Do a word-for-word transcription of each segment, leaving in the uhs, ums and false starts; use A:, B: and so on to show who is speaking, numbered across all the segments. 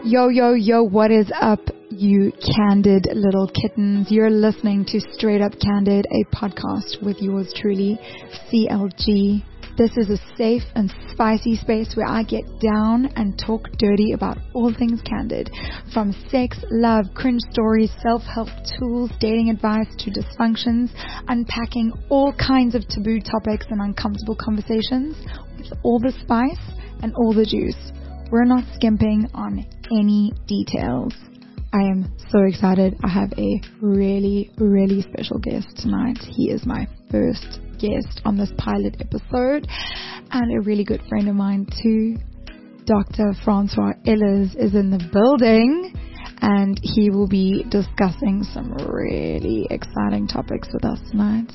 A: Yo, yo, yo, what is up, you candid little kittens? You're listening to Straight Up Candid, a podcast with yours truly, C L G. This is a safe and spicy space where I get down and talk dirty about all things candid. From sex, love, cringe stories, self-help tools, dating advice to dysfunctions, unpacking all kinds of taboo topics and uncomfortable conversations with all the spice and all the juice. We're not skimping on any details. I am so excited. I have a really, really special guest tonight. He is my first guest on this pilot episode and a really good friend of mine too. Doctor Francois Ellis is in the building and he will be discussing some really exciting topics with us tonight.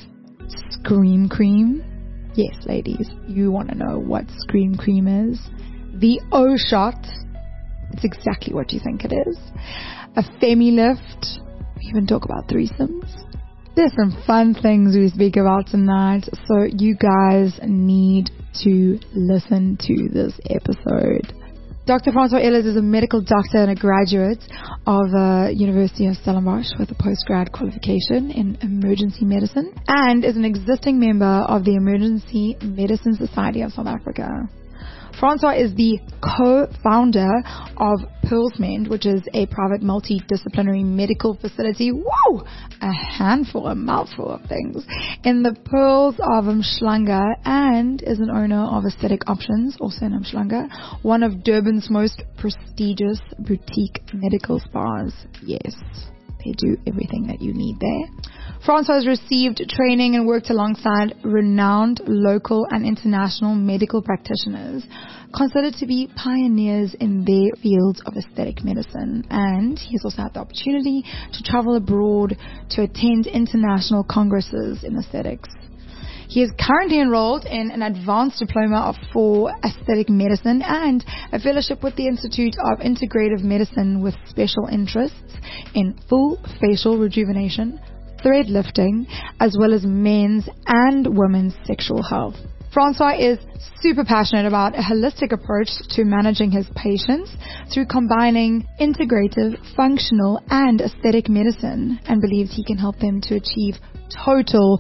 A: Scream cream. Yes, ladies, you want to know what scream cream is. The O shot. It's exactly what you think it is. A femi lift. We even talk about threesomes. There's some fun things we speak about tonight, so you guys need to listen to this episode. Doctor Francois Ellis is a medical doctor and a graduate of uh, University of Stellenbosch with a postgrad qualification in emergency medicine and is an existing member of the Emergency Medicine Society of South Africa. Francois is the co-founder of Pearlsmend, which is a private multidisciplinary medical facility. Whoa! A handful, a mouthful of things. In the Pearls of Umhlanga, and is an owner of Aesthetic Options, also in Umhlanga, one of Durban's most prestigious boutique medical spas. Yes, they do everything that you need there. Francois has received training and worked alongside renowned local and international medical practitioners considered to be pioneers in their fields of aesthetic medicine, and he has also had the opportunity to travel abroad to attend international congresses in aesthetics. He is currently enrolled in an advanced diploma of for aesthetic medicine and a fellowship with the Institute of Integrative Medicine with special interests in full facial rejuvenation, thread lifting, as well as men's and women's sexual health. Francois is super passionate about a holistic approach to managing his patients through combining integrative, functional, and aesthetic medicine, and believes he can help them to achieve total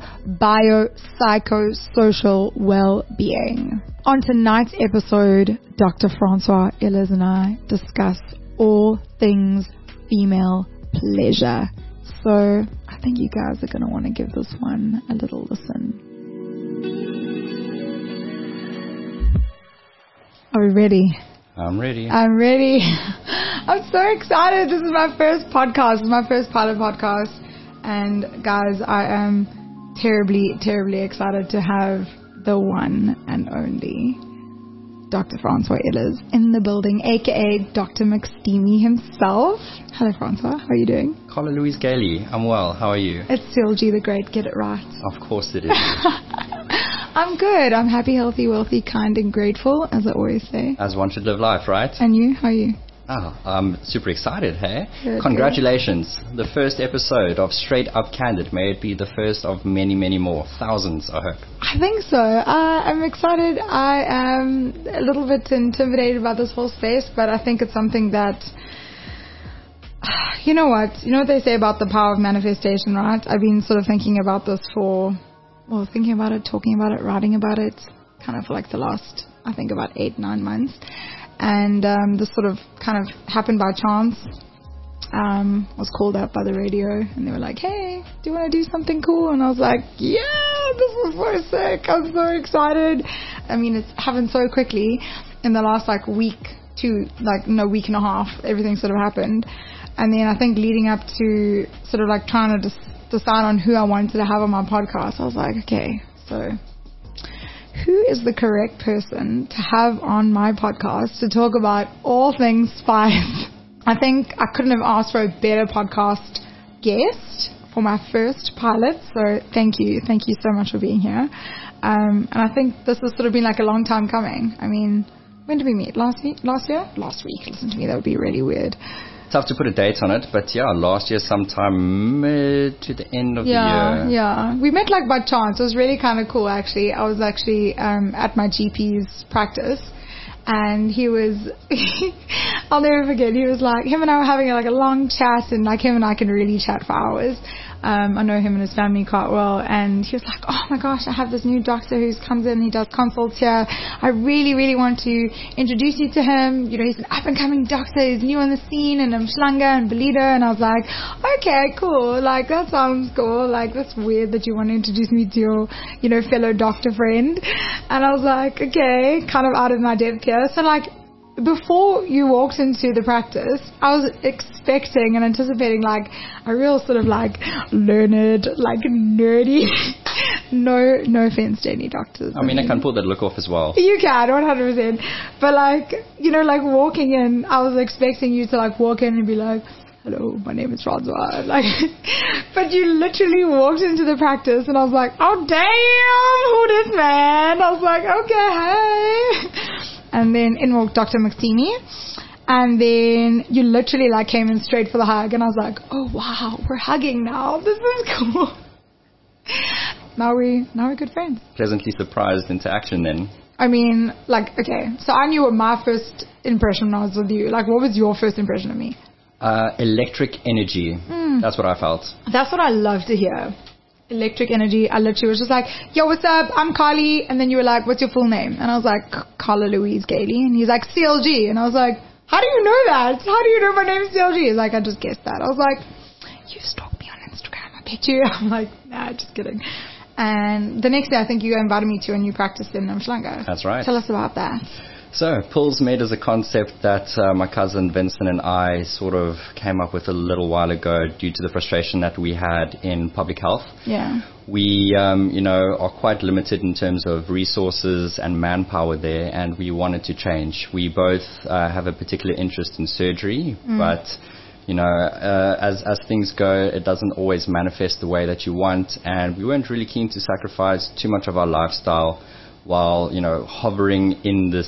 A: biopsychosocial well-being. On tonight's episode, Doctor Francois Ellis and I discuss all things female pleasure. So I think you guys are going to want to give this one a little listen. Are we ready?
B: I'm ready.
A: I'm ready. I'm so excited. This is my first podcast. This is my first pilot podcast. And guys, I am terribly, terribly excited to have the one and only Doctor Francois Ellis in the building, aka Doctor McSteamy himself. Hello, Francois. How are you doing?
B: Carla Louise Gailey. I'm well. How are you?
A: It's C L G the Great. Get it right.
B: Of course it is.
A: I'm good. I'm happy, healthy, wealthy, kind, and grateful, as I always say.
B: As one should live life, right?
A: And you? How are you?
B: Oh, I'm super excited, hey?
A: Good,
B: Congratulations. Good. The first episode of Straight Up Candid. May it be the first of many, many more. Thousands, I hope.
A: I think so. Uh, I'm excited. I am a little bit intimidated about this whole space, but I think it's something that, you know what? You know what they say about the power of manifestation, right? I've been sort of thinking about this for, well, thinking about it, talking about it, writing about it, kind of for like the last, I think about eight, nine months. And um, this sort of kind of happened by chance. Um, I was called up by the radio and they were like, hey, do you want to do something cool? And I was like, yeah, this is so sick. I'm so excited. I mean, it's happened so quickly in the last like week, two, like no week and a half, everything sort of happened. And then I think leading up to sort of like trying to des- decide on who I wanted to have on my podcast, I was like, okay, so who is the correct person to have on my podcast to talk about all things spice? I think I couldn't have asked for a better podcast guest for my first pilot. So thank you. Thank you so much for being here. Um, and I think this has sort of been like a long time coming. I mean, when did we meet? Last week? Last year? Last week. Listen to me. That would be really weird.
B: Tough to put a date on it, but yeah, last year sometime mid to the end of
A: yeah,
B: the year.
A: Yeah, we met like by chance. It was really kind of cool actually. I was actually um, at my G P's practice and he was, I I'll never forget. He was like, him and I were having like a long chat, and like him and I can really chat for hours. Um, I know him and his family quite well, and he was like, oh my gosh, I have this new doctor who comes in, he does consults here. I really, really want to introduce you to him. You know, he's an up-and-coming doctor, he's new on the scene in Umhlanga and Ballito. And I was like, okay, cool, like that sounds cool, like that's weird that you want to introduce me to your, you know, fellow doctor friend. And I was like, okay, kind of out of my depth here. So like, before you walked into the practice, I was expecting and anticipating like a real sort of like learned, like nerdy. no, no offense to any doctors.
B: I mean, I can pull that look off as well.
A: You can, one hundred percent. But like, you know, like walking in, I was expecting you to like walk in and be like, hello, my name is Francois. Like, but you literally walked into the practice and I was like, oh damn, who this man? I was like, okay, hey. And then in walked Doctor McSteamy. And then you literally like came in straight for the hug. And I was like, oh wow, we're hugging now. This is cool. Now we, now we're good friends.
B: Pleasantly surprised into action then.
A: I mean, like, okay. So I knew what my first impression was with you. Like, what was your first impression of me?
B: Uh, electric energy. Mm. That's what I felt.
A: That's what I love to hear. Electric energy. I literally was just like, yo, what's up? I'm Carly. And then you were like, what's your full name? And I was like, Carla Louise Gailey. And he's like, C L G. And I was like, how do you know that? How do you know my name is C L G? He's like, I just guessed that. I was like, you stalked me on Instagram. I bet you. I'm like, nah, just kidding. And the next day, I think you invited me to a new practice in Umhlanga.
B: That's right.
A: Tell us about that.
B: So, Pulls Med is a concept that uh, my cousin Vincent and I sort of came up with a little while ago due to the frustration that we had in public health.
A: Yeah.
B: We, um, you know, are quite limited in terms of resources and manpower there, and we wanted to change. We both uh, have a particular interest in surgery, mm. but, you know, uh, as, as things go, it doesn't always manifest the way that you want, and we weren't really keen to sacrifice too much of our lifestyle while, you know, hovering in this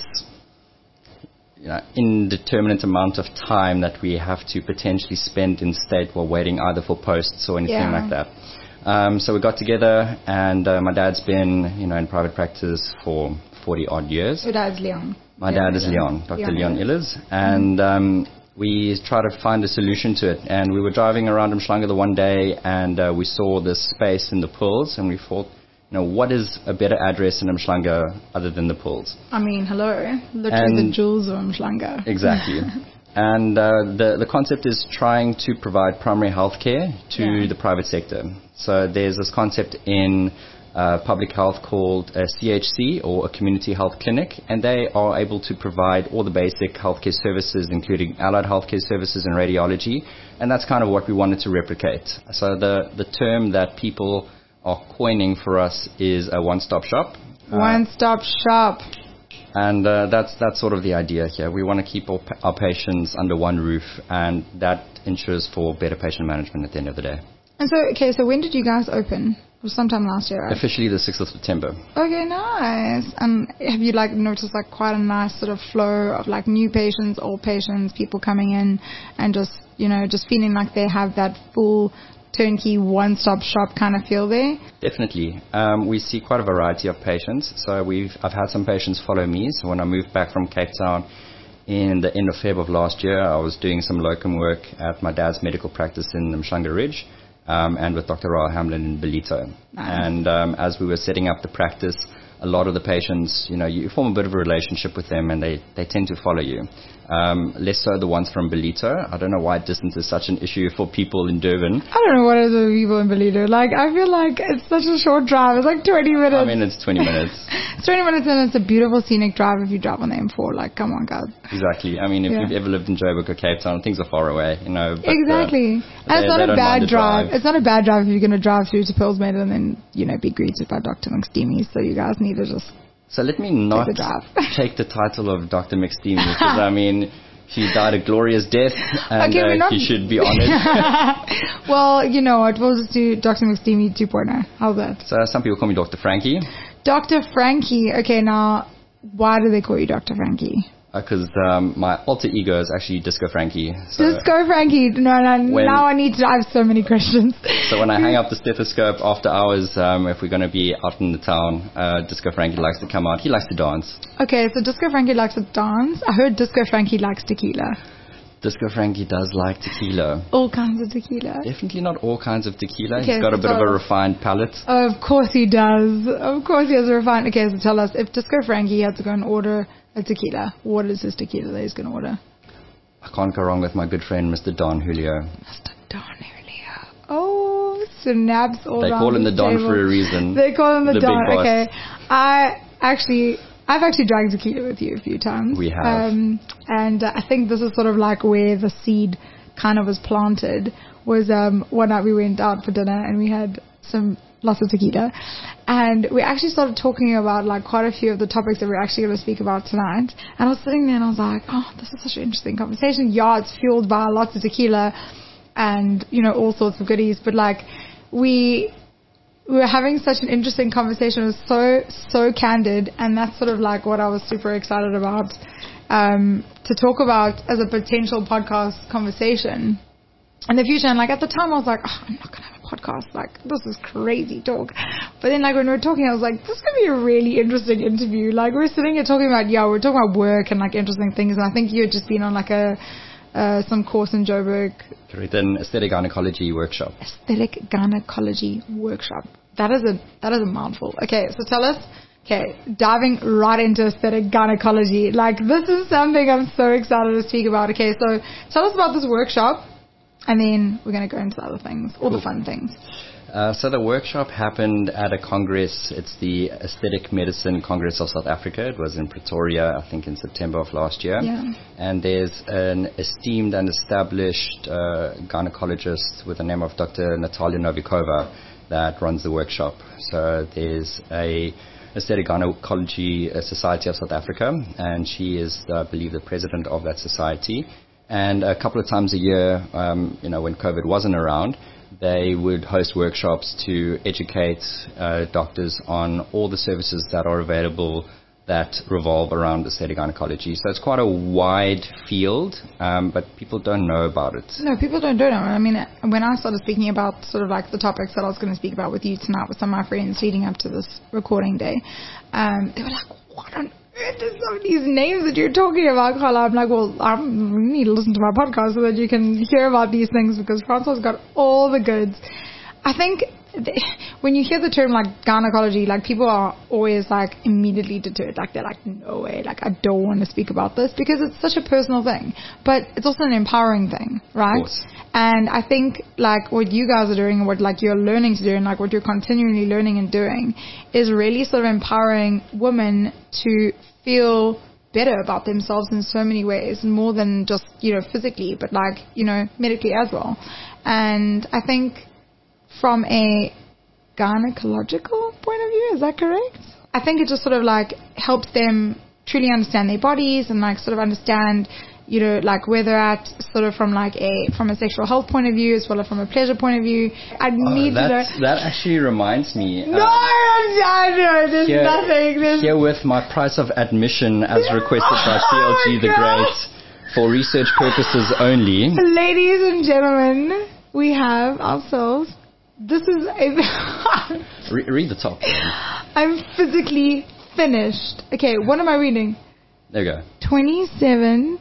B: You know, indeterminate amount of time that we have to potentially spend in state while waiting either for posts or anything yeah. like that. Um, so we got together, and uh, my dad's been, you know, in private practice for forty odd years.
A: Your dad's Leon.
B: My Leon dad is Leon, Doctor Leon, Leon Illers, and um, we tried to find a solution to it. And we were driving around Umhlanga the one day, and uh, we saw this space in the Pulls, and we thought, you know, what is a better address in Umhlanga other than the Pulls?
A: I mean, hello, literally and the jewels of Umhlanga.
B: Exactly. And uh, the the concept is trying to provide primary health care to yeah. the private sector. So there's this concept in uh, public health called a C H C, or a community health clinic, and they are able to provide all the basic healthcare services, including allied healthcare services and radiology, and that's kind of what we wanted to replicate. So the, the term that people are coining for us is a one-stop shop.
A: One-stop uh, shop.
B: And uh, that's that's sort of the idea here. We want to keep our, our patients under one roof, and that ensures for better patient management at the end of the day.
A: And so, okay, so when did you guys open? It was sometime last year, right?
B: Officially the sixth of September.
A: Okay, nice. And have you like noticed like quite a nice sort of flow of like new patients, old patients, people coming in and just, you know, just feeling like they have that full turnkey one-stop shop kind of feel there?
B: Definitely. Um, we see quite a variety of patients. So we've I've had some patients follow me. So when I moved back from Cape Town in the end of February of last year, I was doing some locum work at my dad's medical practice in Umhlanga Ridge, um, and with Doctor Raul Hamlin in Ballito. Nice. And um, as we were setting up the practice, a lot of the patients, you know, you form a bit of a relationship with them, and they, they tend to follow you. Um, less so the ones from Ballito. I don't know why distance is such an issue for people in Durban.
A: I don't know what it is with people in Ballito. Like, I feel like it's such a short drive. It's like twenty minutes.
B: I mean, it's twenty minutes.
A: It's twenty minutes, and it's a beautiful scenic drive if you drive on the M four. Like, come on, guys.
B: Exactly. I mean, if yeah. you've ever lived in Joburg or Cape Town, things are far away, you know. But,
A: exactly.
B: Uh,
A: and
B: they,
A: it's not a bad drive.
B: drive.
A: It's not a bad drive if you're going to drive through to Pulls Med and then, you know, be greeted by Doctor McSteamy. So you guys need to just
B: So let me not
A: take the,
B: take the title of Doctor McSteamy, because, I mean, he died a glorious death, and
A: okay,
B: uh,
A: not
B: he should be honored.
A: Well, you know what, we'll just do Doctor McSteamy two point oh. How's that?
B: So some people call me Doctor Frankie.
A: Doctor Frankie. Okay, now, why do they call you Doctor Frankie?
B: Because uh, um, my alter ego is actually Disco Frankie.
A: So Disco Frankie. No, no. When, now I need to. I have so many questions.
B: So when I hang up the stethoscope after hours, um, if we're going to be out in the town, uh, Disco Frankie likes to come out. He likes to dance.
A: Okay, so Disco Frankie likes to dance. I heard Disco Frankie likes tequila.
B: Disco Frankie does like tequila.
A: All kinds of tequila.
B: Definitely not all kinds of tequila.
A: Okay,
B: He's got
A: so
B: a bit of a refined palate.
A: Of course he does. Of course he has a refined. Okay, so tell us, if Disco Frankie had to go and order a tequila, what is his tequila that he's going to order?
B: I can't go wrong with my good friend, Mister Don Julio.
A: Mister Don Julio. Oh, snaps all
B: They call him the Don
A: table.
B: for a reason.
A: They call him the,
B: the
A: Don.
B: Big boss.
A: Okay. I actually... I've actually drank tequila with you a few times.
B: We have.
A: Um, and uh, I think this is sort of like where the seed kind of was planted. Was um, one night we went out for dinner and we had some lots of tequila. And we actually started talking about like quite a few of the topics that we're actually going to speak about tonight. And I was sitting there and I was like, oh, this is such an interesting conversation. Yeah, it's fueled by lots of tequila and, you know, all sorts of goodies. But like we... we were having such an interesting conversation. It was so, so candid. And that's sort of like what I was super excited about um, to talk about as a potential podcast conversation in the future. And like at the time I was like, oh, I'm not going to have a podcast. Like, this is crazy talk. But then like when we were talking, I was like, this is going to be a really interesting interview. Like we're sitting here talking about, yeah, we're talking about work and like interesting things. And I think you had just been on like a, Uh, some course in Joburg.
B: Correct, an aesthetic gynecology workshop.
A: Aesthetic gynecology workshop. That is a that is a mouthful. Okay, so tell us. Okay, diving right into aesthetic gynecology. Like this is something I'm so excited to speak about. Okay, so tell us about this workshop, and then we're going to go into other things, all cool. the fun things.
B: Uh, so the workshop happened at a congress. It's the Aesthetic Medicine Congress of South Africa. It was in Pretoria, I think in September of last year.
A: Yeah.
B: And there's an esteemed and established uh, gynecologist with the name of Doctor Natalia Novikova that runs the workshop. So there's a Aesthetic Gynecology Society of South Africa, and she is, I believe, the president of that society. And a couple of times a year, um, you know, when COVID wasn't around, they would host workshops to educate uh, doctors on all the services that are available that revolve around aesthetic gynecology. So it's quite a wide field, um, but people don't know about it.
A: No, people don't know. I mean, when I started speaking about sort of like the topics that I was going to speak about with you tonight with some of my friends leading up to this recording day, um, they were like, what on earth is some of these names that you're talking about, Carla? I'm like, well, I need to listen to my podcast so that you can hear about these things because Francois got all the goods. I think they, when you hear the term like gynecology, like people are always like immediately deterred. Like they're like, no way, like I don't want to speak about this because it's such a personal thing. But it's also an empowering thing, right?
B: Of course.
A: And I think like what you guys are doing and what like you're learning to do and like what you're continually learning and doing is really sort of empowering women to feel better about themselves in so many ways, more than just, you know, physically, but like, you know, medically as well. And I think from a gynecological point of view, is that correct? I think it just sort of like helps them truly understand their bodies and like sort of understand, you know, like where they're at sort of from like a, from a sexual health point of view as well as from a pleasure point of view. I
B: oh,
A: need to know.
B: That actually reminds me.
A: No, um, I know, there's
B: here,
A: nothing. There's
B: here with my price of admission as requested by C L G
A: oh
B: the
A: God.
B: Great for research purposes only.
A: Ladies and gentlemen, we have ourselves. This is a...
B: Re- read the top. Then.
A: I'm physically finished. Okay, what am I reading?
B: There you go.
A: twenty-seven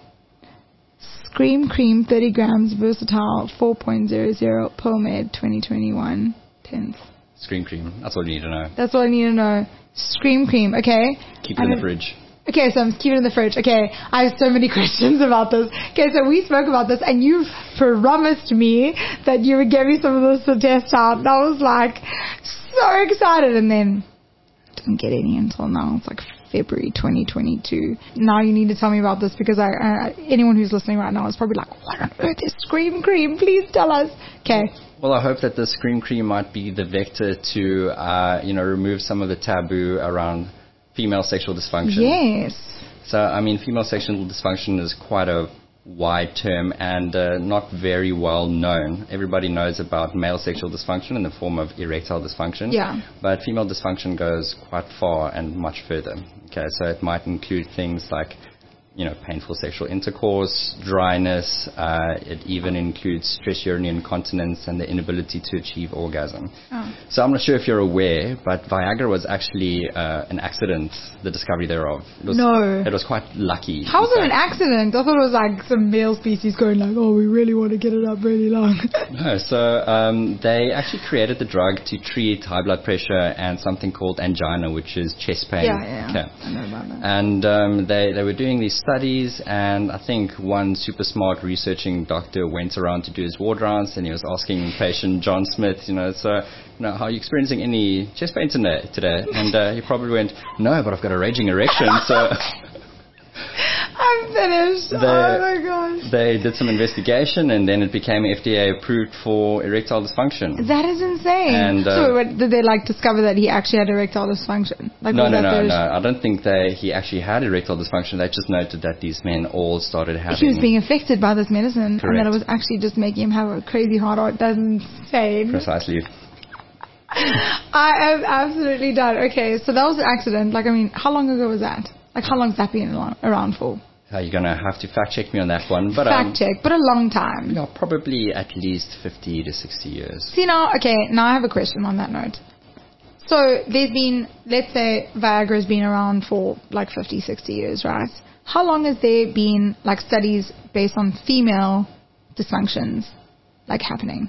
A: Scream Cream thirty grams versatile four point zero zero PoMed twenty twenty-one tenth.
B: Scream Cream. That's all you need to know.
A: That's all I need to know. Scream Cream. Okay.
B: Keep it in the fridge.
A: Okay, so I'm keeping it in the fridge. Okay, I have so many questions about this. Okay, so we spoke about this, and you promised me that you would give me some of this to test out. And I was like so excited, and then didn't get any until now. It's like February twenty twenty-two. Now you need to tell me about this because I, uh, anyone who's listening right now is probably like, what on earth is Scream Cream? Please tell us. Okay.
B: Well, I hope that the Scream Cream might be the vector to, uh, you know, remove some of the taboo around female sexual dysfunction.
A: Yes.
B: So, I mean, female sexual dysfunction is quite a wide term and uh, not very well known. Everybody knows about male sexual dysfunction in the form of erectile dysfunction.
A: Yeah.
B: But female dysfunction goes quite far and much further. Okay, so it might include things like you know, painful sexual intercourse, dryness. Uh, it even includes stress urinary incontinence and the inability to achieve orgasm. Oh. So I'm not sure if you're aware, but Viagra was actually uh, an accident, the discovery thereof. It was,
A: no.
B: It was quite lucky.
A: How was it an accident? I thought it was like some male species going like, oh, we really want to get it up really long.
B: No, so um, they actually created the drug to treat high blood pressure and something called angina, which is chest pain.
A: Yeah, yeah, okay. I know about that.
B: And um, they, they were doing these studies, and I think one super smart researching doctor went around to do his ward rounds, and he was asking patient John Smith, you know, so, you know, how are you experiencing any chest pain today? today? And uh, he probably went, no, but I've got a raging erection, so...
A: I'm finished. They, oh my gosh.
B: They did some investigation, and then it became F D A approved for erectile dysfunction.
A: That is insane. And, uh, so what, did they like discover that he actually had erectile dysfunction? Like,
B: no, no, no, no. I don't think they, he actually had erectile dysfunction. They just noted that these men all started having...
A: He was being affected by this medicine.
B: Correct.
A: And that it was actually just making him have a crazy heart rate. That's insane.
B: Precisely.
A: I am absolutely done. Okay, so that was an accident. Like, I mean, how long ago was that? Like, how long's that been around for?
B: Uh, you're going to have to fact check me on that one. But,
A: fact
B: um,
A: check, but a long time.
B: Yeah, probably at least fifty to sixty years.
A: See now, okay, now I have a question on that note. So there's been, let's say Viagra has been around for like fifty, sixty years, right? How long has there been like studies based on female dysfunctions like happening?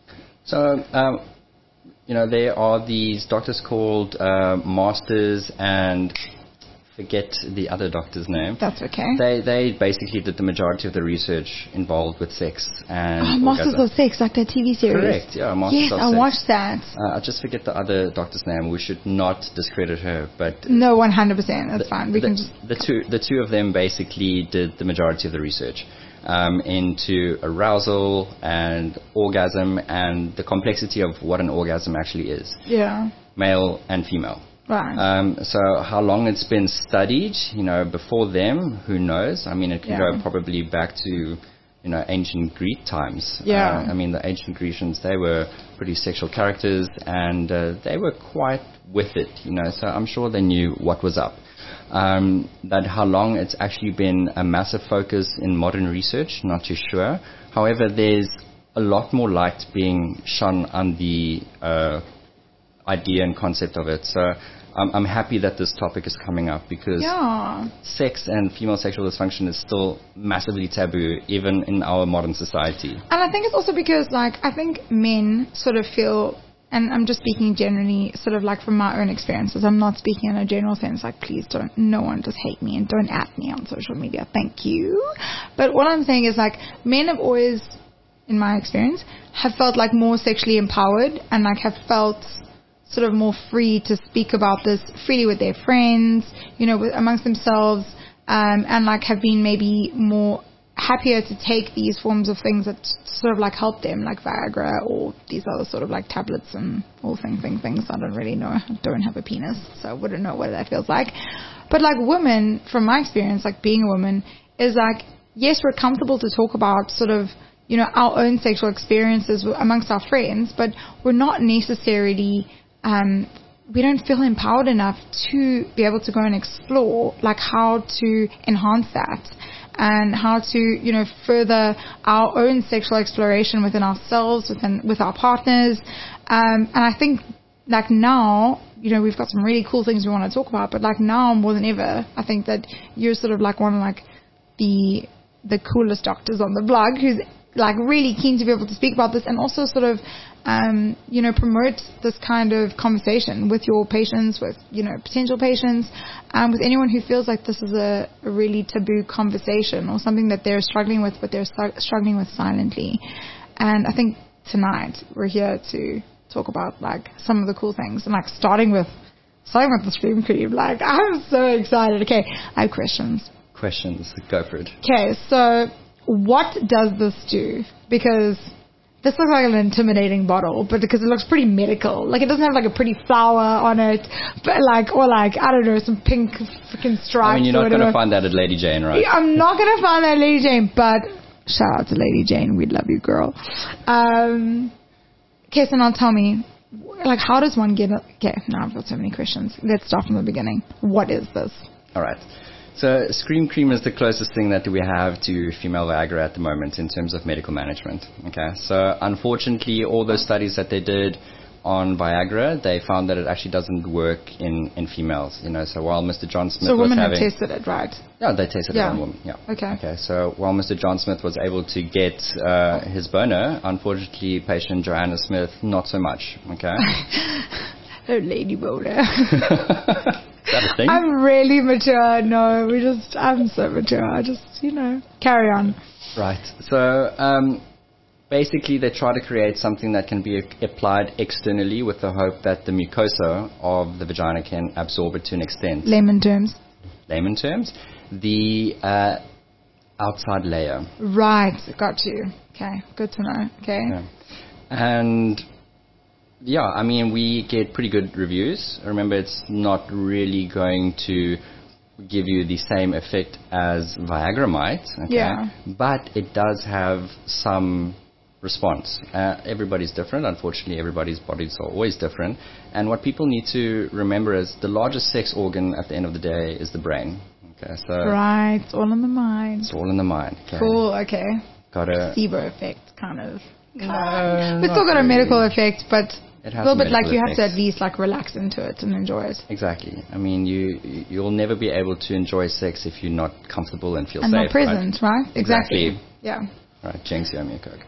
B: So, um, you know, there are these doctors called uh, Masters and... forget the other doctor's name.
A: That's okay.
B: They they basically did the majority of the research involved with sex and
A: oh, Masters of Sex, like that T V series.
B: Correct, yeah, Masters
A: yes,
B: of
A: I
B: Sex.
A: I watched that.
B: Uh, I just forget the other doctor's name. We should not discredit her, but
A: no, one hundred percent. That's the, fine. We
B: the,
A: can just
B: the two the two of them basically did the majority of the research um, into arousal and orgasm and the complexity of what an orgasm actually is.
A: Yeah.
B: Male and female.
A: Right.
B: Um, so how long it's been studied, you know, before them, who knows? I mean, it can yeah. go probably back to, you know, ancient Greek times.
A: Yeah.
B: Uh, I mean, the ancient Grecians, they were pretty sexual characters, and uh, they were quite with it, you know, so I'm sure they knew what was up. Um, that how long it's actually been a massive focus in modern research, not too sure. However, there's a lot more light being shone on the uh, idea and concept of it. So I'm, I'm happy that this topic is coming up because
A: yeah.
B: sex and female sexual dysfunction is still massively taboo, even in our modern society.
A: And I think it's also because, like, I think men sort of feel, and I'm just speaking generally, sort of like from my own experiences. I'm not speaking in a general sense, like, please don't, no one just hate me and don't at me on social media. Thank you. But what I'm saying is, like, men have always, in my experience, have felt like more sexually empowered and like have felt sort of more free to speak about this freely with their friends, you know, with, amongst themselves, um, and like have been maybe more happier to take these forms of things that sort of like help them, like Viagra or these other sort of like tablets and all thing thing things. I don't really know. I don't have a penis, so I wouldn't know what that feels like. But like women, from my experience, like being a woman, is like, yes, we're comfortable to talk about sort of, you know, our own sexual experiences amongst our friends, but we're not necessarily Um, we don't feel empowered enough to be able to go and explore like how to enhance that and how to, you know, further our own sexual exploration within ourselves, within, with our partners. Um, and I think like now, you know, we've got some really cool things we want to talk about, but like now more than ever, I think that you're sort of like one of like the, the coolest doctors on the blog who's like really keen to be able to speak about this and also sort of, um, you know, promote this kind of conversation with your patients, with, you know, potential patients, um, with anyone who feels like this is a, a really taboo conversation or something that they're struggling with, but they're st- struggling with silently. And I think tonight we're here to talk about like some of the cool things and like starting with, starting with the Stream Cream. Like I'm so excited. Okay. I have questions.
B: Questions. Go for it.
A: Okay. So what does this do? Because this looks like an intimidating bottle, but because it looks pretty medical. Like it doesn't have like a pretty flower on it, but like, or like, I don't know, some pink freaking stripes.
B: I mean, you're not going to find that at Lady Jane, right?
A: I'm not going to find that at Lady Jane, but shout out to Lady Jane. We love you, girl. Um, okay, so now tell me, like, how does one get, a, okay, now I've got so many questions. Let's start from the beginning. What is this?
B: All right. So Scream Cream is the closest thing that we have to female Viagra at the moment in terms of medical management. Okay, so unfortunately, all those studies that they did on Viagra, they found that it actually doesn't work in, in females. You know, so while Mister John Smith
A: so
B: was
A: women
B: having,
A: have tested it, right?
B: Yeah, they tested
A: yeah.
B: it on women. Yeah.
A: Okay.
B: Okay. So while Mister John Smith was able to get uh, his boner, unfortunately, patient Joanna Smith not so much. Okay.
A: Oh, lady boner.
B: Is that a thing?
A: I'm really mature. No, we just, I'm so mature. I just, you know, carry on.
B: Right. So, um, basically they try to create something that can be applied externally with the hope that the mucosa of the vagina can absorb it to an extent.
A: Layman terms.
B: Layman terms. The uh, outside layer.
A: Right. Got you. Okay. Good to know. Okay.
B: Yeah. And... yeah, I mean, we get pretty good reviews. Remember, it's not really going to give you the same effect as Viagra might. Okay?
A: Yeah.
B: But it does have some response. Uh, everybody's different. Unfortunately, everybody's bodies are always different. And what people need to remember is the largest sex organ at the end of the day is the brain. Okay, so
A: right. It's all in the mind.
B: It's all in the mind. Okay?
A: Cool. Okay.
B: Got a
A: placebo effect, kind of.
B: No,
A: we still got
B: really.
A: a medical effect, but
B: it
A: a little bit like you
B: effects.
A: have to at least like relax into it and enjoy it.
B: Exactly. I mean, you you'll never be able to enjoy sex if you're not comfortable and feel
A: and
B: safe.
A: And not present, right? right? Exactly.
B: exactly.
A: Yeah.
B: Right, Jinx, you owe me a Coke.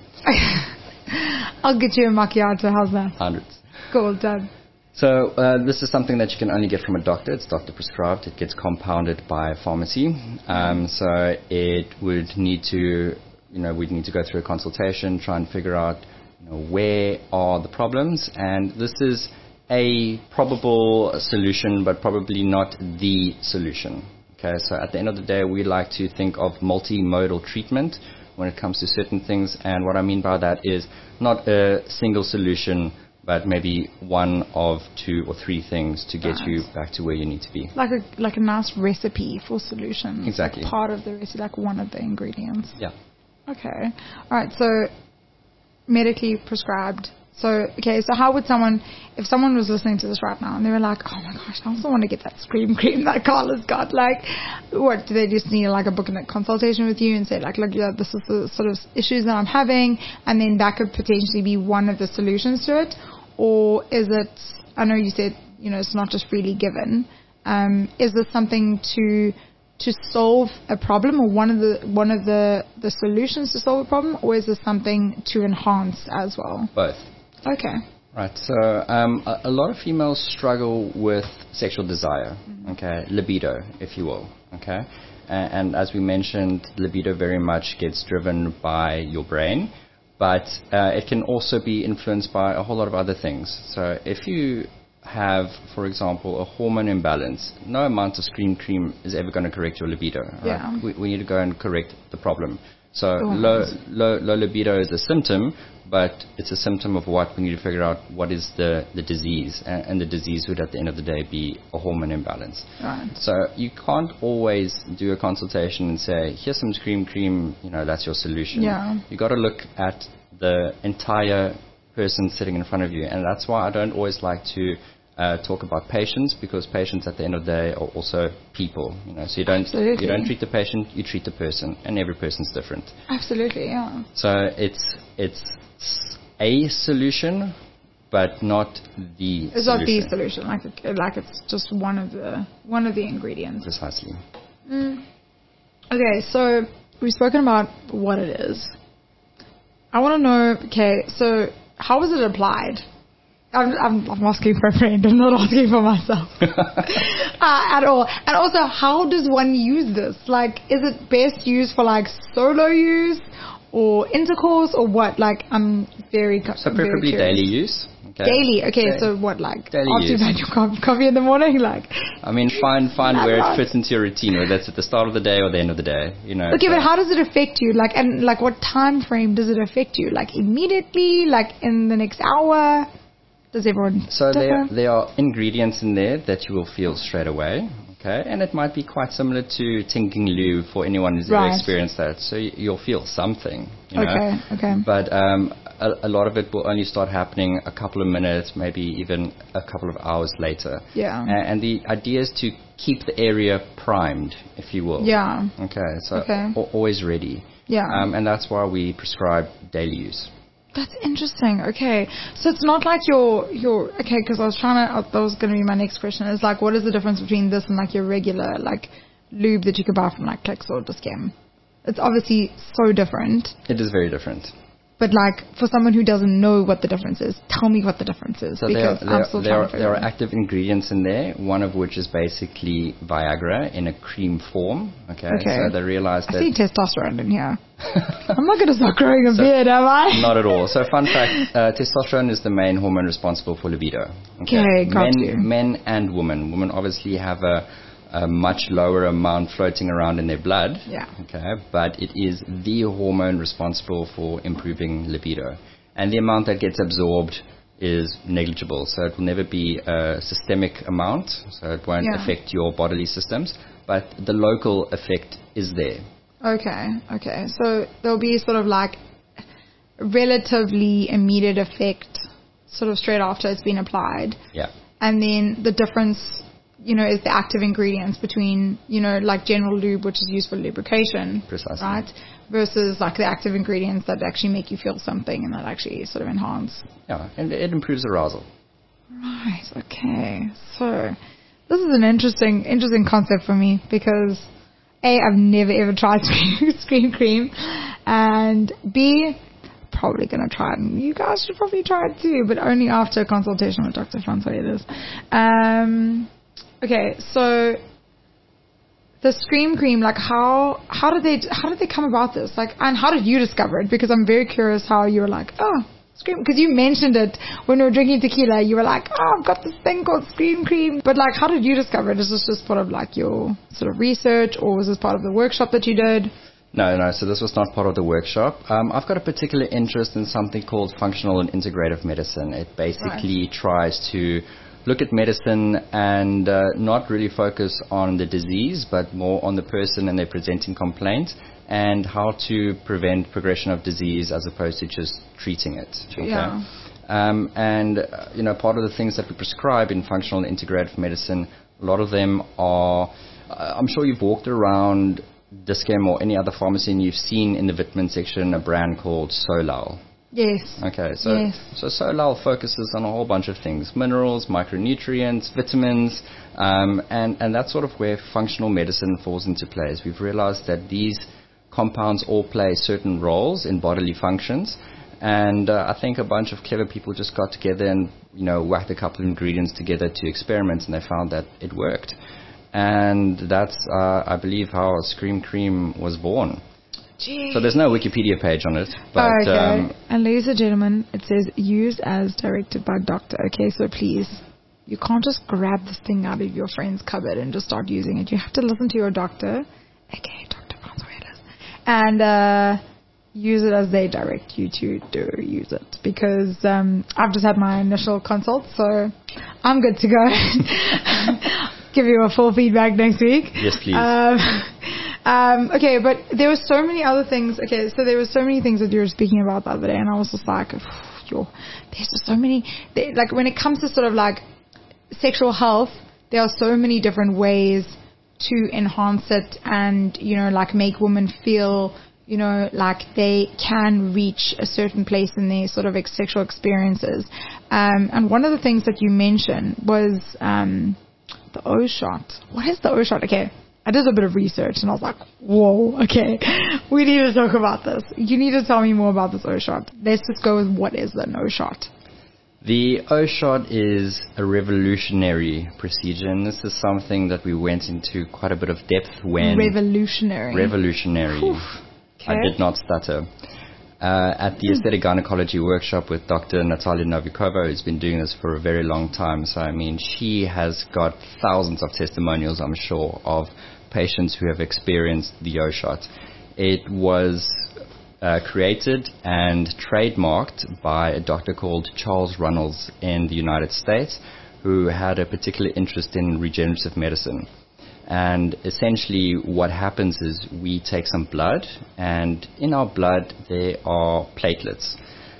A: I'll get you a macchiato. How's that?
B: Hundreds.
A: Cool, done.
B: So uh, this is something that you can only get from a doctor. It's doctor prescribed. It gets compounded by a pharmacy. Um, so it would need to, you know, we'd need to go through a consultation, try and figure out, you know, where are the problems. And this is a probable solution, but probably not the solution. Okay, so at the end of the day, we like to think of multimodal treatment when it comes to certain things. And what I mean by that is not a single solution, but maybe one of two or three things to get right. you back to where you need to be.
A: Like a like a nice recipe for solutions.
B: Exactly.
A: Like part of the recipe, like one of the ingredients.
B: Yeah.
A: Okay. All right. So medically prescribed. So, okay, so how would someone, if someone was listening to this right now and they were like, oh my gosh, I also want to get that Scream Cream that Carla's got, like, what, do they just need like a book and a consultation with you and say like, look, yeah, this is the sort of issues that I'm having, and then that could potentially be one of the solutions to it? Or is it, I know you said, you know, it's not just freely given, um, is this something to to solve a problem, or one of the one of the, the solutions to solve a problem, or is this something to enhance as well?
B: Both.
A: Okay.
B: Right. So um, a, a lot of females struggle with sexual desire. Mm-hmm. Okay, libido, if you will. Okay, and, and as we mentioned, libido very much gets driven by your brain, but uh, it can also be influenced by a whole lot of other things. So if you have, for example, a hormone imbalance, no amount of Scream Cream is ever going to correct your libido. Right?
A: Yeah.
B: We, we need to go and correct the problem. So oh, low, low, low libido is a symptom, but it's a symptom of what we need to figure out what is the, the disease. And, and the disease would at the end of the day be a hormone imbalance.
A: Right.
B: So you can't always do a consultation and say, here's some Scream Cream, you know, that's your solution.
A: Yeah.
B: You got to look at the entire person sitting in front of you. And that's why I don't always like to Uh, talk about patients, because patients at the end of the day are also people, you know. So you don't
A: Absolutely.
B: you don't treat the patient, you treat the person, and every person's different.
A: Absolutely, yeah.
B: So it's it's a solution, but not the.
A: It's
B: solution.
A: not the solution. Like like it's just one of the one of the ingredients.
B: Precisely.
A: Mm. Okay, so we've spoken about what it is. I want to know. Okay, so how is it applied? I'm, I'm, I'm asking for a friend. I'm not asking for myself uh, at all. And also, how does one use this? Like, is it best used for like solo use or intercourse or what? Like, I'm very
B: so preferably
A: very
B: daily use. Okay.
A: Daily, okay.
B: Da-
A: so what, like
B: daily
A: after
B: use.
A: you've had your co- coffee in the morning, like?
B: I mean, find find where
A: right.
B: it fits into your routine, whether that's at the start of the day or the end of the day. You know.
A: Okay,
B: so.
A: but how does it affect you? Like, and like, what time frame does it affect you? Like immediately, like in the next hour? Does everyone
B: So
A: differ?
B: there, there are ingredients in there that you will feel straight away, okay? And it might be quite similar to Tinking Loo for anyone who's
A: right.
B: ever experienced that. So you'll feel something, you know?
A: Okay, okay.
B: But um, a, a lot of it will only start happening a couple of minutes, maybe even a couple of hours later.
A: Yeah.
B: And, and the idea is to keep the area primed, if you will.
A: Yeah.
B: Okay, so
A: okay.
B: A- always ready.
A: Yeah.
B: Um, and that's why we prescribe daily use.
A: That's interesting. Okay. So it's not like your, your, okay, because I was trying to, that was going to be my next question, is like, what is the difference between this and like your regular, like, lube that you could buy from like Clicks or Discam? It's obviously so different.
B: It is very different.
A: But like, for someone who doesn't know what the difference is, tell me what the difference is.
B: So
A: because
B: there,
A: I'm
B: there,
A: still
B: there,
A: trying
B: are,
A: to
B: there are
A: figure it out.
B: active ingredients in there, one of which is basically Viagra in a cream form. Okay,
A: Okay.
B: so they realized
A: I
B: that...
A: see testosterone in here. I'm not going to start growing a
B: So-
A: beard, am I?
B: Not at all. So fun fact, uh, testosterone is the main hormone responsible for libido.
A: Okay, got
B: men,
A: you.
B: men and women. Women obviously have a, a much lower amount floating around in their blood.
A: Yeah.
B: Okay, but it is the hormone responsible for improving libido. And the amount that gets absorbed is negligible. So it will never be a systemic amount, so it won't
A: Yeah.
B: affect your bodily systems. But the local effect is there.
A: Okay, okay. So there'll be sort of like relatively immediate effect sort of straight after it's been applied.
B: Yeah.
A: And then the difference, you know, is the active ingredients between, you know, like general lube, which is used for lubrication.
B: Precisely.
A: Right? Versus like the active ingredients that actually make you feel something and that actually sort of enhance.
B: Yeah, and it improves arousal.
A: Right, okay. So this is an interesting, interesting concept for me because A, I've never ever tried Scream Cream, and B, probably going to try it. And you guys should probably try it too, but only after a consultation with Doctor Francois Ellis. Um, okay, so the Scream Cream, like how how did they how did they come about this? Like, and how did you discover it? Because I'm very curious how you were like, oh, Scream, because you mentioned it when we were drinking tequila. You were like, oh, I've got this thing called Scream Cream. But like, how did you discover it? Is this just part of like your sort of research, or was this part of the workshop that you did?
B: No, no, so this was not part of the workshop. Um, I've got a particular interest in something called functional and integrative medicine. It basically right. tries to look at medicine and uh, not really focus on the disease, but more on the person and their presenting complaint and how to prevent progression of disease as opposed to just treating it. Okay?
A: Yeah.
B: Um, and, uh, you know, part of the things that we prescribe in functional and integrative medicine, a lot of them are, uh, I'm sure you've walked around Discam or any other pharmacy and you've seen in the vitamin section a brand called Solal.
A: Yes.
B: Okay, so
A: yes.
B: so Solal focuses on a whole bunch of things: minerals, micronutrients, vitamins, um, and and that's sort of where functional medicine falls into place. We've realized that these compounds all play certain roles in bodily functions, and uh, I think a bunch of clever people just got together and you know whacked a couple of ingredients together to experiment, and they found that it worked, and that's uh, I believe how Scream Cream was born.
A: Jeez.
B: So there's no Wikipedia page on it. But,
A: oh, okay.
B: Um,
A: and ladies and gentlemen, it says used as directed by doctor. Okay, so please, you can't just grab this thing out of your friend's cupboard and just start using it. You have to listen to your doctor, aka Doctor Francois Ellis, and uh, use it as they direct you to do use it. Because um, I've just had my initial consult, so I'm good to go. Give you a full feedback next week.
B: Yes, please.
A: Um, Um, okay, but there were so many other things. Okay, so there were so many things that you were speaking about the other day, and I was just like, yo, there's just so many. They, like when it comes to sort of like sexual health, there are so many different ways to enhance it, and you know, like make women feel, you know, like they can reach a certain place in their sort of sexual experiences. Um, and one of the things that you mentioned was um, the O shot. What is the O shot? Okay. I did a bit of research and I was like, whoa, okay, we need to talk about this. You need to tell me more about this O-shot. Let's just go with what is an O-shot.
B: The O-shot is a revolutionary procedure, and this is something that we went into quite a bit of depth when...
A: Revolutionary.
B: Revolutionary.
A: Oof. Okay.
B: I did not stutter. Uh, at the Aesthetic Gynecology Workshop with Doctor Natalia Novikova, who's been doing this for a very long time. So, I mean, she has got thousands of testimonials, I'm sure, of patients who have experienced the O-shot. It was uh, created and trademarked by a doctor called Charles Runnels in the United States, who had a particular interest in regenerative medicine. And essentially what happens is we take some blood, and in our blood there are platelets.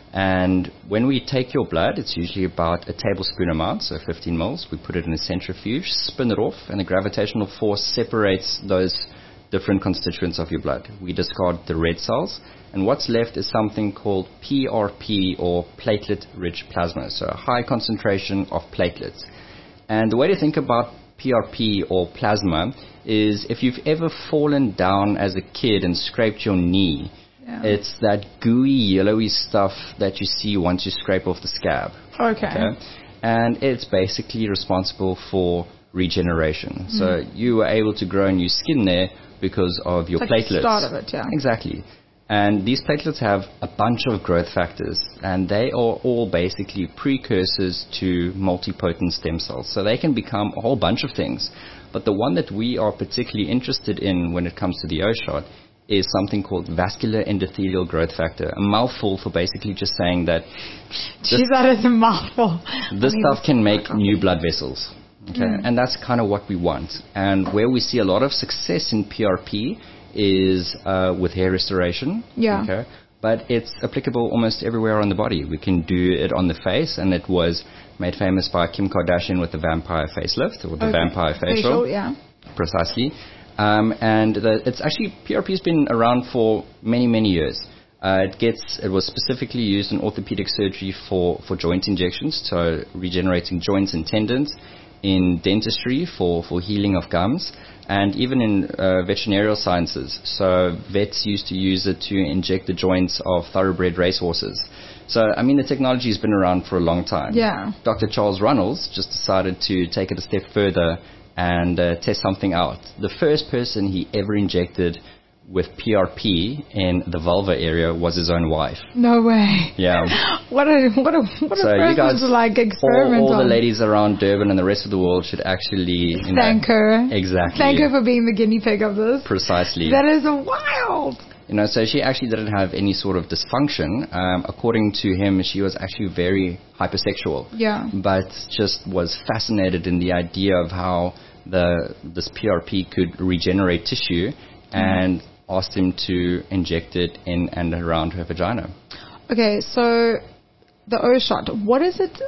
B: And when we take your blood, it's usually about a tablespoon amount, so fifteen mils. We put it in a centrifuge, spin it off, and the gravitational force separates those different constituents of your blood. We discard the red cells, and what's left is something called P R P, or platelet-rich plasma, so a high concentration of platelets. And the way to think about P R P, or plasma, is if you've ever fallen down as a kid and scraped your knee, yeah. It's that gooey, yellowy stuff that you see once you scrape off the scab.
A: Okay. okay?
B: And it's basically responsible for regeneration. Mm. So you were able to grow new skin there because of your
A: it's
B: platelets.
A: Like the start of it, yeah.
B: Exactly. And these platelets have a bunch of growth factors, and they are all basically precursors to multipotent stem cells. So they can become a whole bunch of things. But the one that we are particularly interested in when it comes to the O-Shot is something called vascular endothelial growth factor, a mouthful for basically just saying that
A: Jeez, that is a mouthful.
B: This stuff can make new blood vessels. Okay, mm. And that's kind of what we want. And where we see a lot of success in P R P is uh, with hair restoration.
A: Yeah.
B: Okay, but it's applicable almost everywhere on the body. We can do it on the face, and it was made famous by Kim Kardashian with the vampire facelift, or the
A: okay.
B: vampire facial.
A: facial yeah.
B: Precisely. Um, and the, it's actually, P R P has been around for many, many years. Uh, it gets, it was specifically used in orthopedic surgery for, for joint injections, so regenerating joints and tendons, in dentistry for, for healing of gums, and even in uh, veterinarial sciences. So vets used to use it to inject the joints of thoroughbred racehorses. So, I mean, the technology has been around for a long time.
A: Yeah.
B: Doctor Charles Runnels just decided to take it a step further and uh, test something out. The first person he ever injected with P R P in the vulva area was his own wife.
A: No way.
B: Yeah.
A: what a what a what
B: so
A: a person
B: you guys,
A: to like experiment
B: all, all
A: on.
B: the ladies around Durban and the rest of the world should actually you
A: thank
B: know,
A: her.
B: Exactly.
A: Thank her for being the guinea pig of this.
B: Precisely.
A: That is wild.
B: You know, so she actually didn't have any sort of dysfunction. Um, according to him, she was actually very hypersexual.
A: Yeah.
B: But just was fascinated in the idea of how the this P R P could regenerate tissue, and mm. asked him to inject it in and around her vagina.
A: Okay, so the O-Shot, what is it?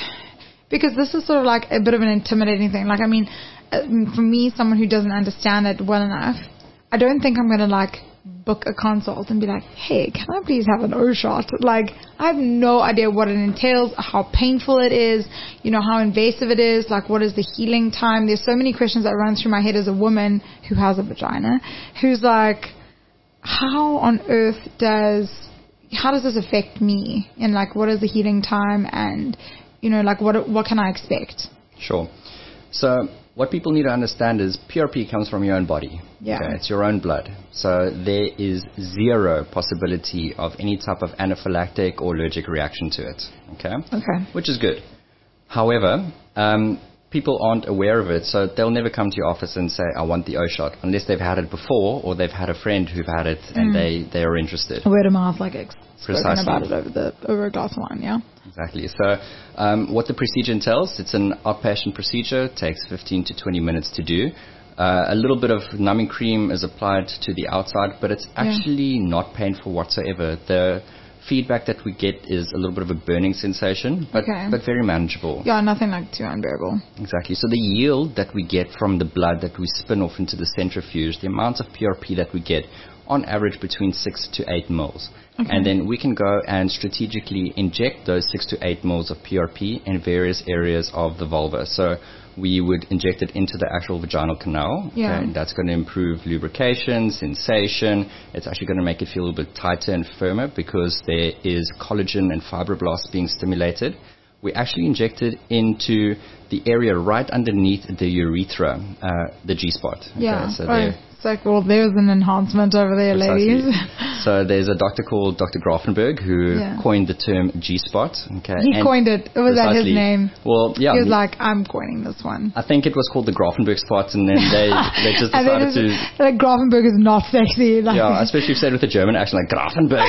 A: Because this is sort of like a bit of an intimidating thing. Like, I mean, for me, someone who doesn't understand it well enough, I don't think I'm going to like book a consult and be like, hey, can I please have an O-Shot? Like, I have no idea what it entails, how painful it is, you know, how invasive it is, like what is the healing time? There's so many questions that run through my head as a woman who has a vagina, who's like, how on earth does, how does this affect me? And like, what is the healing time? And, you know, like what, what can I expect?
B: Sure. So what people need to understand is P R P comes from your own body.
A: Yeah.
B: Okay? It's your own blood. So there is zero possibility of any type of anaphylactic or allergic reaction to it. Okay?
A: Okay.
B: Which is good. However, um, people aren't aware of it, so they'll never come to your office and say, I want the O-Shot, unless they've had it before or they've had a friend who've had it and mm. they, they are interested.
A: Word of mouth, like ex- spoken
B: Precisely.
A: about it over, the, over a glass of wine, yeah?
B: Exactly. So um, what the procedure entails, it's an outpatient procedure. It takes fifteen to twenty minutes to do. Uh, a little bit of numbing cream is applied to the outside, but it's actually yeah. not painful whatsoever. The feedback that we get is a little bit of a burning sensation, but,
A: okay.
B: but very manageable.
A: Yeah, nothing like too unbearable.
B: Exactly. So the yield that we get from the blood that we spin off into the centrifuge, the amount of P R P that we get, on average between six to eight mils. Okay. And then we can go and strategically inject those six to eight mils of P R P in various areas of the vulva. So we would inject it into the actual vaginal canal.
A: Yeah.
B: Okay, and that's going to improve lubrication, sensation. It's actually going to make it feel a little bit tighter and firmer because there is collagen and fibroblasts being stimulated. We actually inject it into the area right underneath the urethra, uh, the G-spot. Okay,
A: yeah.
B: So
A: oh, it's like, well, there's an enhancement over there,
B: Precisely.
A: ladies.
B: So there's a doctor called Doctor Grafenberg who yeah. coined the term G-spot. Okay,
A: he
B: and
A: coined it. Was that his name?
B: Well, yeah.
A: He was like, I'm coining this one.
B: I think it was called the Grafenberg spot, and then they, they just decided to...
A: Like, Grafenberg is not sexy. Like,
B: yeah, especially if you said with a German accent, like, Grafenberg.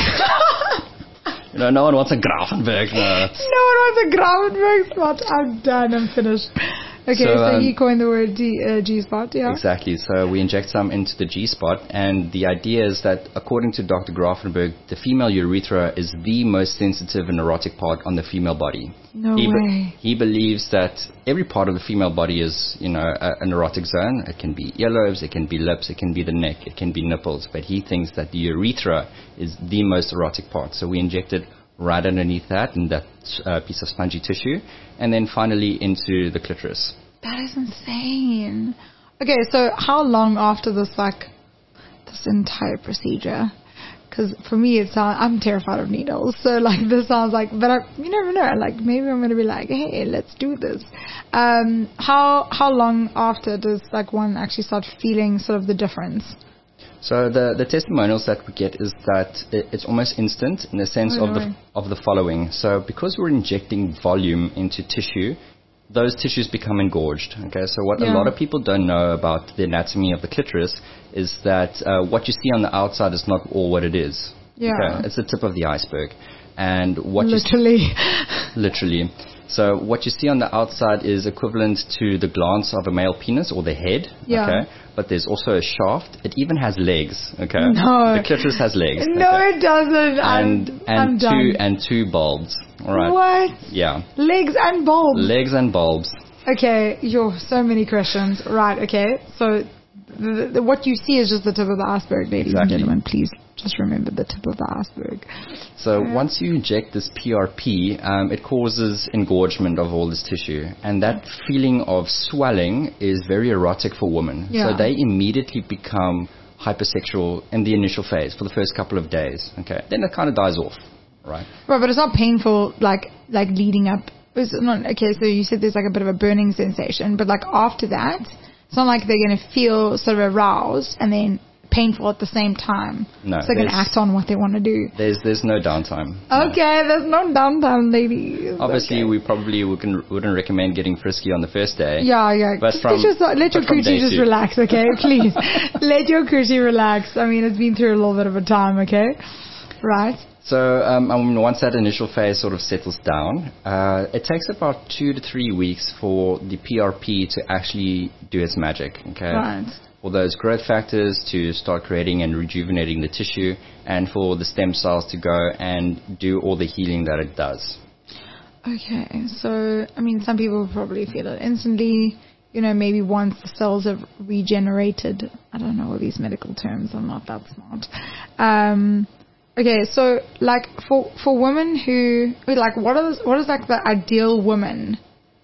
B: You know, no one wants a Grafenberg. No,
A: no one wants a Grafenberg spot. I'm done. I'm finished. Okay,
B: so,
A: so
B: um,
A: he coined the word G, uh, G-spot, yeah?
B: Exactly. So we inject some into the G-spot, and the idea is that, according to Doctor Grafenberg, the female urethra is the most sensitive and erotic part on the female body.
A: No
B: he
A: way.
B: Be- he believes that every part of the female body is, you know, a, an erotic zone. It can be earlobes, it can be lips, it can be the neck, it can be nipples, but he thinks that the urethra is the most erotic part. So we inject it right underneath that in that uh, piece of spongy tissue, and then finally into the clitoris.
A: That is insane. Okay, so how long after this, like, this entire procedure? Because for me, it's uh, I'm terrified of needles. So, like, this sounds like, but I, you never know. Like, maybe I'm going to be like, hey, let's do this. Um, how how long after does, like, one actually start feeling sort of the difference?
B: So the, the testimonials that we get is that it, it's almost instant in the sense
A: oh,
B: of the of the following. So because we're injecting volume into tissue, those tissues become engorged. Okay, so what
A: yeah.
B: a lot of people don't know about the anatomy of the clitoris is that uh, what you see on the outside is not all what it is.
A: Yeah,
B: okay? It's the tip of the iceberg, and what
A: literally,
B: you see, literally. So what you see on the outside is equivalent to the glance of a male penis or the head.
A: Yeah.
B: Okay, but there's also a shaft. It even has legs. Okay,
A: no,
B: the clitoris has legs.
A: No,
B: okay?
A: it doesn't.
B: And
A: I'm,
B: and
A: I'm
B: two
A: done.
B: and two bulbs. All right.
A: What?
B: Yeah.
A: Legs and bulbs.
B: Legs and bulbs.
A: Okay, you're so many questions. Right, okay. So the, the, what you see is just the tip of the iceberg, ladies
B: exactly.
A: and gentlemen. Please just remember the tip of the iceberg.
B: So yeah. once you inject this P R P, um, it causes engorgement of all this tissue. And that feeling of swelling is very erotic for women.
A: Yeah.
B: So they immediately become hypersexual in the initial phase for the first couple of days. Okay. Then it kind of dies off. Right.
A: Right, but it's not painful like like leading up. It's not, okay, so you said there's like a bit of a burning sensation, but like after that, it's not like they're going to feel sort of aroused and then painful at the same time.
B: No.
A: So they're going to act on what they want to do.
B: There's there's no downtime.
A: Okay,
B: no.
A: there's no downtime, ladies.
B: Obviously,
A: okay.
B: we probably we can, wouldn't recommend getting frisky on the first day.
A: Yeah, yeah.
B: But from,
A: just, let your coochie just two. relax, okay? Please. Let your coochie relax. I mean, it's been through a little bit of a time, okay? Right.
B: So um, um, once that initial phase sort of settles down, uh, it takes about two to three weeks for the P R P to actually do its magic. Okay.
A: Right.
B: For those growth factors to start creating and rejuvenating the tissue, and for the stem cells to go and do all the healing that it does.
A: Okay. So, I mean, some people will probably feel it instantly. You know, maybe once the cells have regenerated. I don't know all these medical terms. I'm not that smart. Um... Okay, so like for for women who like what is what is like the ideal woman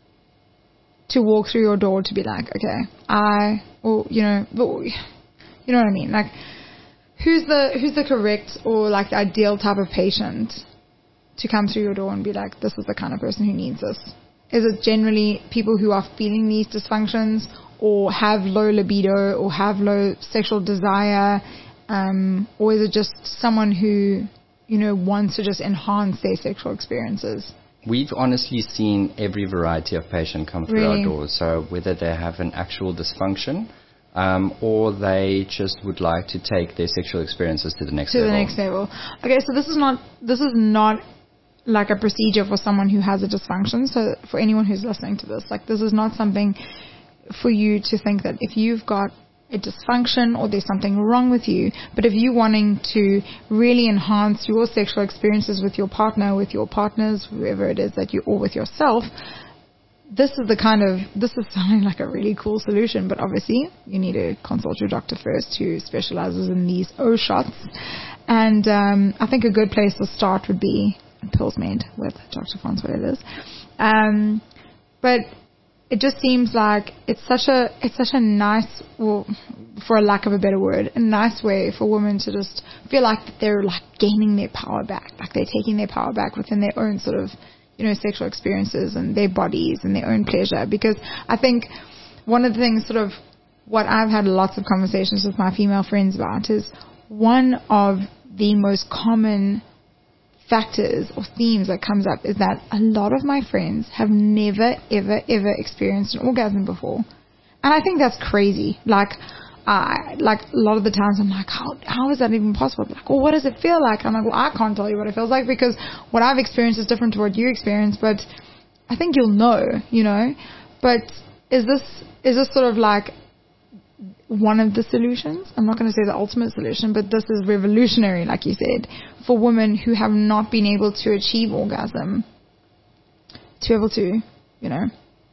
A: to walk through your door to be like, okay, I or you know, you know what I mean? Like who's the who's the correct or like the ideal type of patient to come through your door and be like, this is the kind of person who needs this? Is it generally people who are feeling these dysfunctions or have low libido or have low sexual desire? Um, or is it just someone who, you know, wants to just enhance their sexual experiences?
B: We've honestly seen every variety of patient come through
A: really?
B: our doors. So whether they have an actual dysfunction um, or they just would like to take their sexual experiences to the next
A: to
B: level.
A: To the next level. Okay, so this is not this is not like a procedure for someone who has a dysfunction. So for anyone who's listening to this, like this is not something for you to think that if you've got a dysfunction or there's something wrong with you, but if you're wanting to really enhance your sexual experiences with your partner, with your partners, whoever it is that you, or with yourself, this is the kind of, this is sounding like a really cool solution, but obviously you need to consult your doctor first who specializes in these O shots. And um, I think a good place to start would be Pills Made with Doctor Francois Ellis. Um, but it just seems like it's such a it's such a nice, well, for a lack of a better word, a nice way for women to just feel like they're like gaining their power back, like they're taking their power back within their own sort of, you know, sexual experiences and their bodies and their own pleasure. Because I think one of the things, sort of, what I've had lots of conversations with my female friends about is one of the most common factors or themes that comes up is that a lot of my friends have never, ever, ever experienced an orgasm before. And I think that's crazy. Like, I, like a lot of the times I'm like, how, how is that even possible? Like, well, what does it feel like? I'm like, well, I can't tell you what it feels like because what I've experienced is different to what you experience, but I think you'll know, you know. But is this is this sort of like one of the solutions? I'm not going to say the ultimate solution, but this is revolutionary, like you said, for women who have not been able to achieve orgasm to be able to, you know,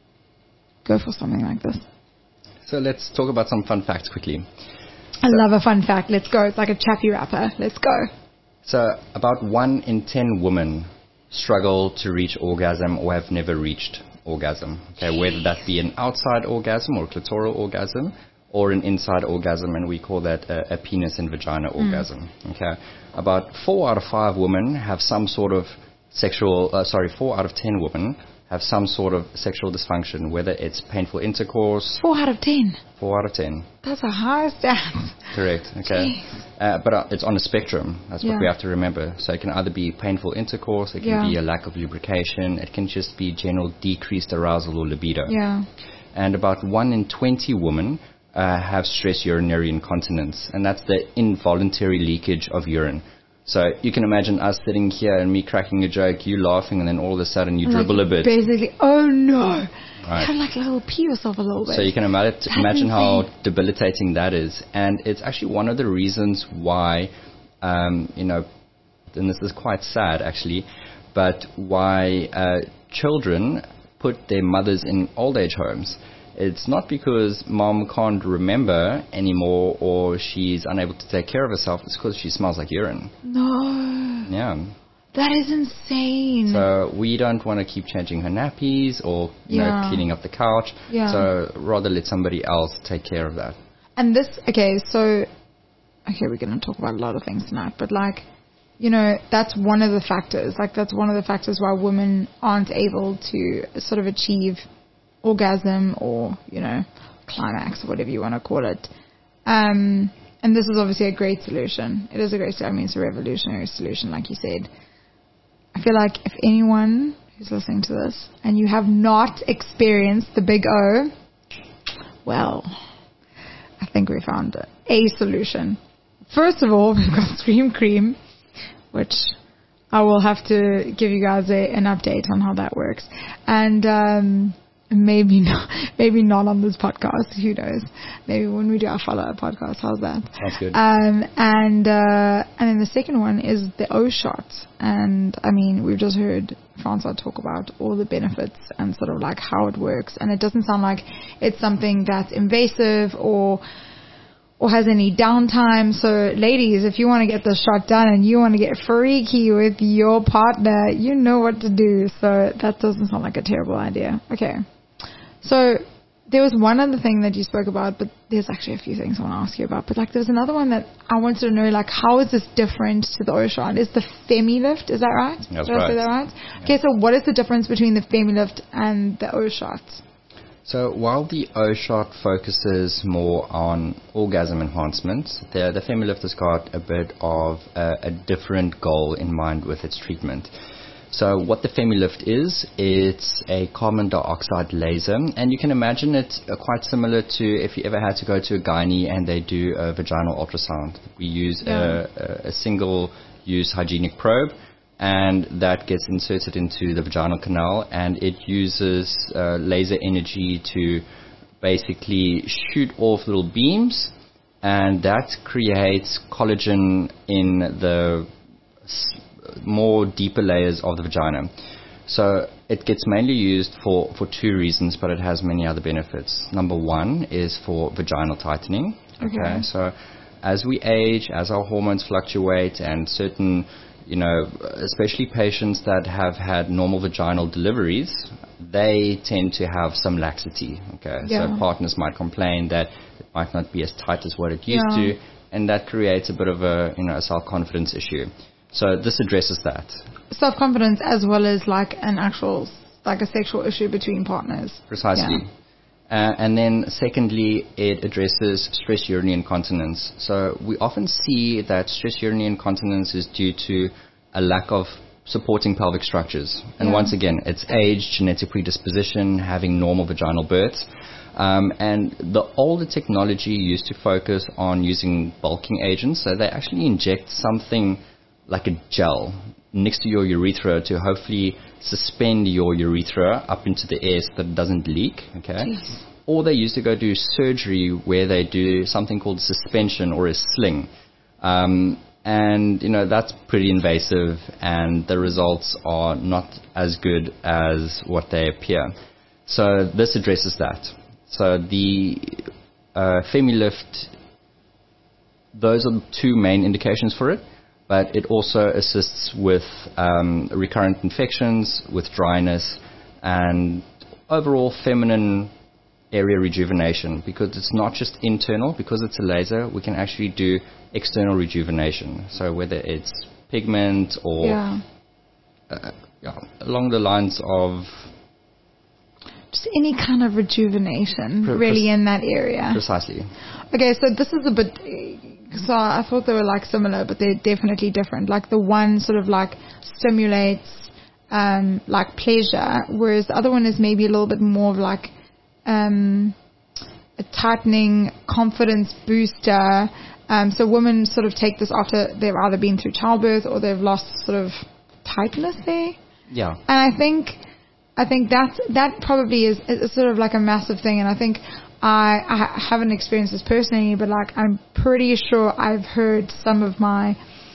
A: go for something like this.
B: So let's talk about some fun facts quickly.
A: I so, love a fun fact. Let's go. It's like a chappy rapper. Let's go.
B: So about one in ten women struggle to reach orgasm or have never reached orgasm. Okay, whether that be an outside orgasm or clitoral orgasm or an inside orgasm, and we call that a, a penis and vagina mm. orgasm. Okay, about four out of five women have some sort of sexual, uh, sorry, four out of ten women have some sort of sexual dysfunction, whether it's painful intercourse.
A: Four out of ten?
B: Four out of ten.
A: That's a high stat.
B: Correct, okay. Uh, but uh, it's on a spectrum. That's yeah. what we have to remember. So it can either be painful intercourse, it can yeah. be a lack of lubrication, it can just be general decreased arousal or libido.
A: Yeah.
B: And about one in twenty women uh, have stress urinary incontinence, and that's the involuntary leakage of urine. So you can imagine us sitting here and me cracking a joke, you laughing, and then all of a sudden you like dribble a bit.
A: Basically, oh no. Right. Kind of like a little pee yourself a little bit.
B: So you can ima- imagine how debilitating that is. And it's actually one of the reasons why, um, you know, and this is quite sad actually, but why uh, children put their mothers in old age homes. It's not because mom can't remember anymore or she's unable to take care of herself. It's because she smells like urine.
A: No.
B: Yeah.
A: That is insane.
B: So we don't want to keep changing her nappies or you yeah. know, cleaning up the couch.
A: Yeah.
B: So rather let somebody else take care of that.
A: And this, okay, so, okay, we're going to talk about a lot of things tonight, but like, you know, that's one of the factors. Like that's one of the factors why women aren't able to sort of achieve orgasm or, you know, climax or whatever you want to call it. Um, and this is obviously a great solution. It is a great solution. I mean, it's a revolutionary solution, like you said. I feel like if anyone who's listening to this and you have not experienced the big O, well, I think we found a solution. First of all, we've got Scream Cream, which I will have to give you guys a, an update on how that works. And, um, Maybe not, maybe not on this podcast. Who knows? Maybe when we do our follow-up podcast. How's that?
B: Sounds good.
A: Um, and uh, and then the second one is the O shot. And I mean, we've just heard Francois talk about all the benefits and sort of like how it works. And it doesn't sound like it's something that's invasive or or has any downtime. So, ladies, if you want to get the shot done and you want to get freaky with your partner, you know what to do. So that doesn't sound like a terrible idea. Okay. So there was one other thing that you spoke about, but there's actually a few things I want to ask you about. But like there was another one that I wanted to know, like how is this different to the O-Shot? Is the FemiLift, is that right?
B: That's
A: Did
B: right.
A: I say that right? Yeah. Okay, so what is the difference between the FemiLift and the O-Shot?
B: So while the O-Shot focuses more on orgasm enhancement, the, the FemiLift has got a bit of a, a different goal in mind with its treatment. So what the FemiLift is, it's a carbon dioxide laser, and you can imagine it uh, quite similar to if you ever had to go to a gynae and they do a vaginal ultrasound. We use yeah. a, a single-use hygienic probe, and that gets inserted into the vaginal canal, and it uses uh, laser energy to basically shoot off little beams, and that creates collagen in the more deeper layers of the vagina. So it gets mainly used for, for two reasons, but it has many other benefits. Number one is for vaginal tightening. Okay. okay. So as we age, as our hormones fluctuate, and certain, you know, especially patients that have had normal vaginal deliveries, they tend to have some laxity. Okay. Yeah. So partners might complain that it might not be as tight as what it used yeah. to, and that creates a bit of a, you know, a self-confidence issue. So this addresses that.
A: Self-confidence as well as like an actual, like a sexual issue between partners.
B: Precisely. Yeah. Uh, and then secondly, it addresses stress urinary incontinence. So we often see that stress urinary incontinence is due to a lack of supporting pelvic structures. And yeah. once again, it's age, genetic predisposition, having normal vaginal births. Um, and the older technology used to focus on using bulking agents. So they actually inject something like a gel next to your urethra to hopefully suspend your urethra up into the air so that it doesn't leak. Okay.
A: Jeez.
B: Or they used to go do surgery where they do something called suspension or a sling. Um, and, you know, that's pretty invasive and the results are not as good as what they appear. So this addresses that. So the uh, FemiLift, those are the two main indications for it, but it also assists with um, recurrent infections, with dryness, and overall feminine area rejuvenation, because it's not just internal. Because it's a laser, we can actually do external rejuvenation. So whether it's pigment or
A: Yeah.
B: uh, yeah, along the lines of
A: Just any kind of rejuvenation,
B: Pre-
A: really,
B: pre-
A: in that area.
B: precisely.
A: Okay, so this is a bit. So I thought they were like similar, but they're definitely different. Like the one sort of like stimulates um, like pleasure, whereas the other one is maybe a little bit more of like um, a tightening confidence booster. Um, so women sort of take this after they've either been through childbirth or they've lost sort of tightness there.
B: Yeah.
A: And I think, I think that that probably is, is sort of like a massive thing. And I think I, I haven't experienced this personally, but like I'm pretty sure I've heard some of my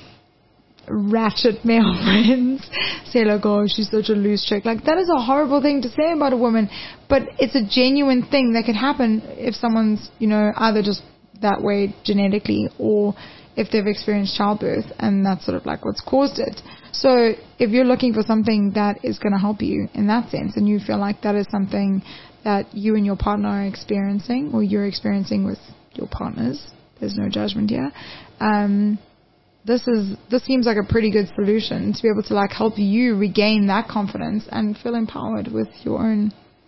A: ratchet male friends say like, oh, she's such a loose chick. Like that is a horrible thing to say about a woman, but it's a genuine thing that could happen if someone's, you know, either just that way genetically or if they've experienced childbirth, and that's sort of like what's caused it. So if you're looking for something that is going to help you in that sense, and you feel like that is something that you and your partner are experiencing, or you're experiencing with your partners, there's no judgment here. Um, this is this seems like a pretty good solution to be able to like help you regain that confidence and feel empowered with your own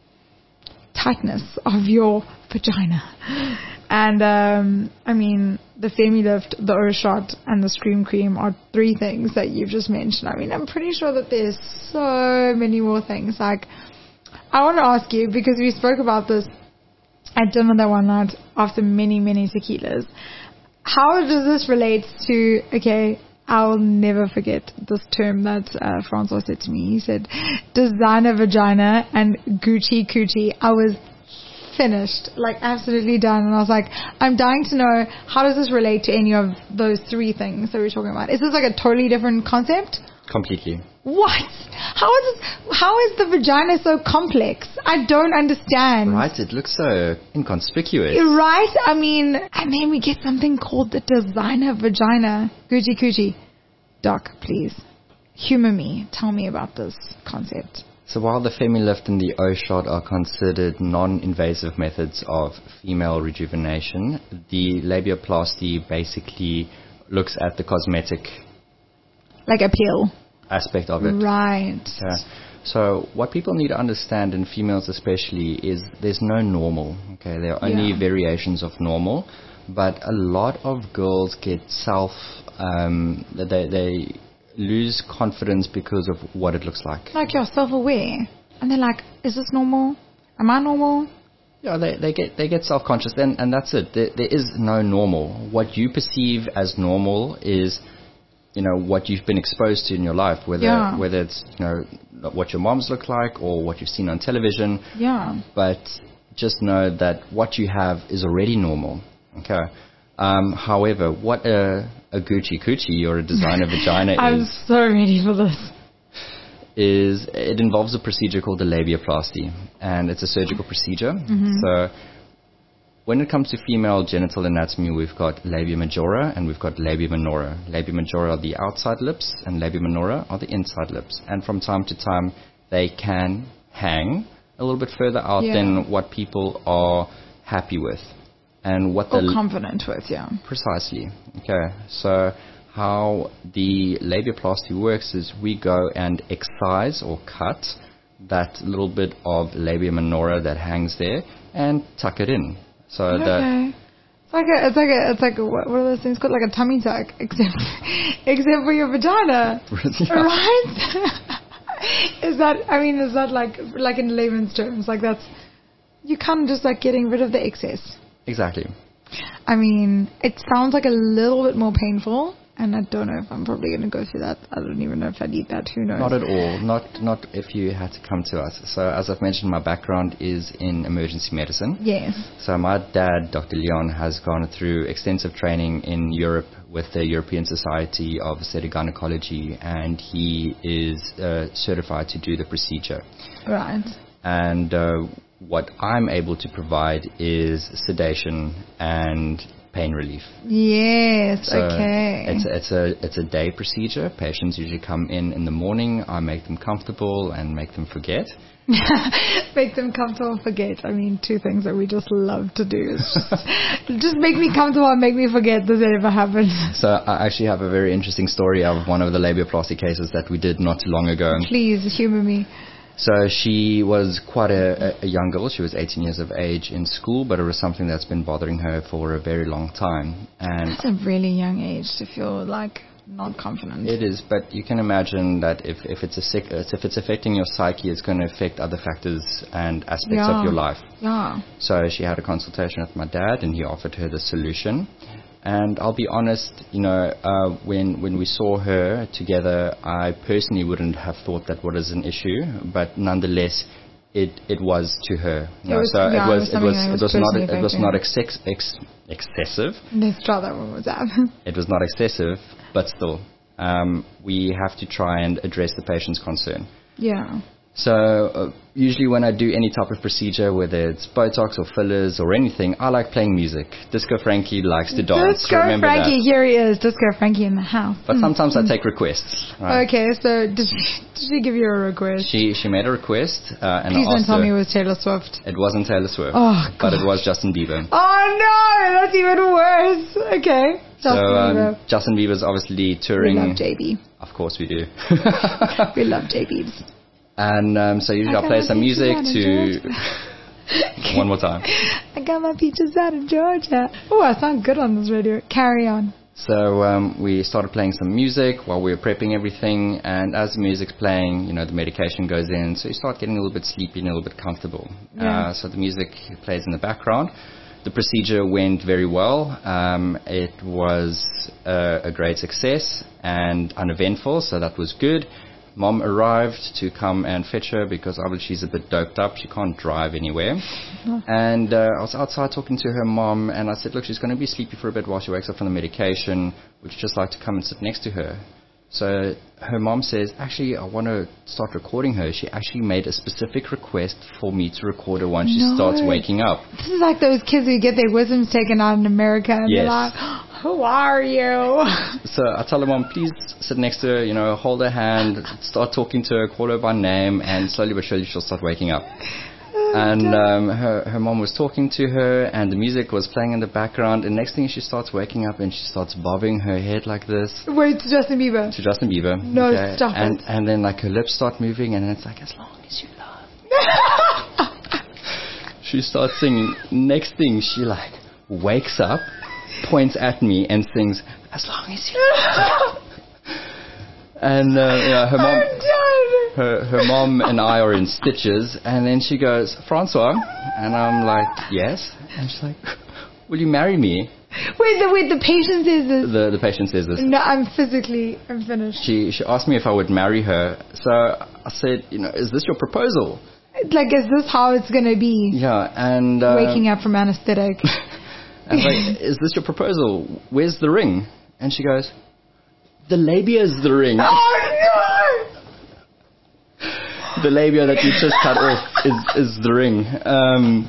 A: tightness of your vagina. And um, I mean, the FemiLift, the O-Shot, and the Scream Cream are three things that you've just mentioned. I mean, I'm pretty sure that there's so many more things. Like, I want to ask you, because we spoke about this at dinner that one night after many, many tequilas. How does this relate to, okay, I'll never forget this term that uh, Francois said to me. He said, designer vagina and Gucci coochie. I was finished, like absolutely done. And I was like, I'm dying to know, how does this relate to any of those three things that we're talking about? Is this like a totally different concept?
B: Completely.
A: What? How is this, how is the vagina so complex? I don't understand.
B: Right, it looks so inconspicuous.
A: Right? I mean, and then we get something called the designer vagina. Gucci coochie. Doc, please, humor me. Tell me about this concept.
B: So while the FemiLift and the O-Shot are considered non-invasive methods of female rejuvenation, the labiaplasty basically looks at the cosmetic
A: Like a pill.
B: aspect of it.
A: Right.
B: Okay. So what people need to understand, in females especially, is there's no normal. Okay, there are only
A: Yeah.
B: variations of normal, but a lot of girls get self, um, they they lose confidence because of what it looks like.
A: Like you're self-aware. And they're like, is this normal? Am I normal?
B: Yeah, they, they get they get self-conscious, and, and that's it. There, there is no normal. What you perceive as normal is, you know, what you've been exposed to in your life, whether
A: Yeah.
B: whether it's, you know, what your moms look like or what you've seen on television.
A: Yeah.
B: But just know that what you have is already normal. Okay. Um, however, what a, a Gucci coochie or a designer vagina
A: I'm
B: is
A: so ready for this.
B: is it involves a procedure called a labiaplasty, and it's a surgical procedure.
A: Mm-hmm.
B: So when it comes to female genital anatomy, we've got labia majora and we've got labia minora. Labia majora are the outside lips and labia minora are the inside lips. And from time to time, they can hang a little bit further out
A: Yeah.
B: than what people are happy with. And what
A: Or
B: the
A: confident with, yeah.
B: Precisely. Okay. So how the labiaplasty works is we go and excise or cut that little bit of labia minora that hangs there and tuck it in. So
A: Okay.
B: that
A: It's like a, it's like a, it's like a, what what are those things called? Like a tummy tuck, except, except for your vagina.
B: Yeah.
A: Right? Is that, I mean, is that like, like in layman's terms, like that's, you kind of just like getting rid of the excess.
B: Exactly.
A: I mean, it sounds like a little bit more painful And I don't know if I'm probably going to go through that. I don't even know if I need that. Who knows?
B: Not at all. Not not if you had to come to us. So as I've mentioned, my background is in emergency medicine.
A: Yes.
B: So my dad, Doctor Leon, has gone through extensive training in Europe with the European Society of Obstetric Gynecology, and he is uh, certified to do the procedure.
A: Right.
B: And uh, what I'm able to provide is sedation and pain relief.
A: Yes,
B: so
A: okay.
B: It's, it's a it's a day procedure. Patients usually come in in the morning. I make them comfortable and make them forget.
A: Make them comfortable and forget. I mean, two things that we just love to do. Is just, just make me comfortable and make me forget this ever happened.
B: So I actually have a very interesting story of one of the labiaplasty cases that we did not too long ago.
A: Please humor me.
B: So she was quite a, a young girl. She was eighteen years of age in school, but it was something that's been bothering her for a very long time. And
A: that's a really young age to feel like not confident.
B: It is, but you can imagine that if, if it's a sick, if it's affecting your psyche, it's going to affect other factors and aspects
A: yeah.
B: of your life.
A: Yeah.
B: So she had a consultation with my dad, and he offered her the solution. And I'll be honest, you know, uh, when when we saw her together, I personally wouldn't have thought that was an issue, but nonetheless, it it was to her. You know,
A: was,
B: so
A: yeah,
B: it was
A: it
B: it
A: was,
B: was
A: it was,
B: it was not
A: affecting.
B: it was not ex- ex- excessive.
A: Let's try that one more time.
B: It was not excessive, but still, um, we have to try and address the patient's concern.
A: Yeah.
B: So uh, usually when I do any type of procedure, whether it's Botox or fillers or anything, I like playing music. Disco Frankie likes to dance.
A: Disco
B: Remember
A: Frankie,
B: that.
A: here he is. Disco Frankie in the house.
B: But sometimes I take requests. Right?
A: Okay, so did she, did she give you a request?
B: She she made a request, uh, and
A: Please
B: I
A: don't
B: asked
A: tell
B: her,
A: me it was Taylor Swift.
B: It wasn't Taylor Swift,
A: oh,
B: but it was Justin Bieber.
A: Oh no, that's even worse. Okay,
B: so
A: Justin
B: um,
A: Bieber.
B: Justin Bieber's obviously touring.
A: We love J B.
B: Of course we do.
A: We love J B's.
B: And um, so usually I'll play some music to... One more time.
A: I got my peaches out of Georgia. Oh, I sound good on this radio. Carry on.
B: So um, we started playing some music while we were prepping everything, and as the music's playing, you know, the medication goes in, so you start getting a little bit sleepy and a little bit comfortable.
A: Yeah.
B: Uh, so the music plays in the background. The procedure went very well. Um, it was uh, a great success and uneventful, so that was good. Mom arrived to come and fetch her because obviously she's a bit doped up. She can't drive anywhere.
A: Oh.
B: And uh, I was outside talking to her mom, and I said, look, she's going to be sleepy for a bit while she wakes up from the medication. Would you just like to come and sit next to her? So her mom says, actually, I want to start recording her. She actually made a specific request for me to record her once she
A: no.
B: starts waking up.
A: This is like those kids who get their wisdoms taken out in America, and
B: yes.
A: they're like, who are you?
B: So I tell her mom, please sit next to her, you know, hold her hand, start talking to her, call her by name, and slowly but surely she'll start waking up. Oh, and um, her, her mom was talking to her, and the music was playing in the background, and next thing she starts waking up and she starts bobbing her head like this.
A: Wait, to Justin Bieber?
B: To Justin Bieber.
A: No,
B: okay.
A: stop
B: and,
A: it.
B: And then like her lips start moving, and it's like, as long as you love. She starts singing. Next thing, she like wakes up, points at me, and sings, as long as you love. And uh, you know, her mom, her her mom and I are in stitches, and then she goes, Francois, and I'm like, yes, and she's like, will you marry me?
A: Wait, the wait, the patient says this.
B: The the patient says this.
A: No, I'm physically, I'm finished.
B: She she asked me if I would marry her, so I said, you know, is this your proposal?
A: Like, is this how it's gonna be?
B: Yeah, and uh,
A: waking up from anesthetic.
B: I was like, is this your proposal? Where's the ring? And she goes, the labia is the ring.
A: Oh
B: no! The labia that you just cut off is, is the ring. Um,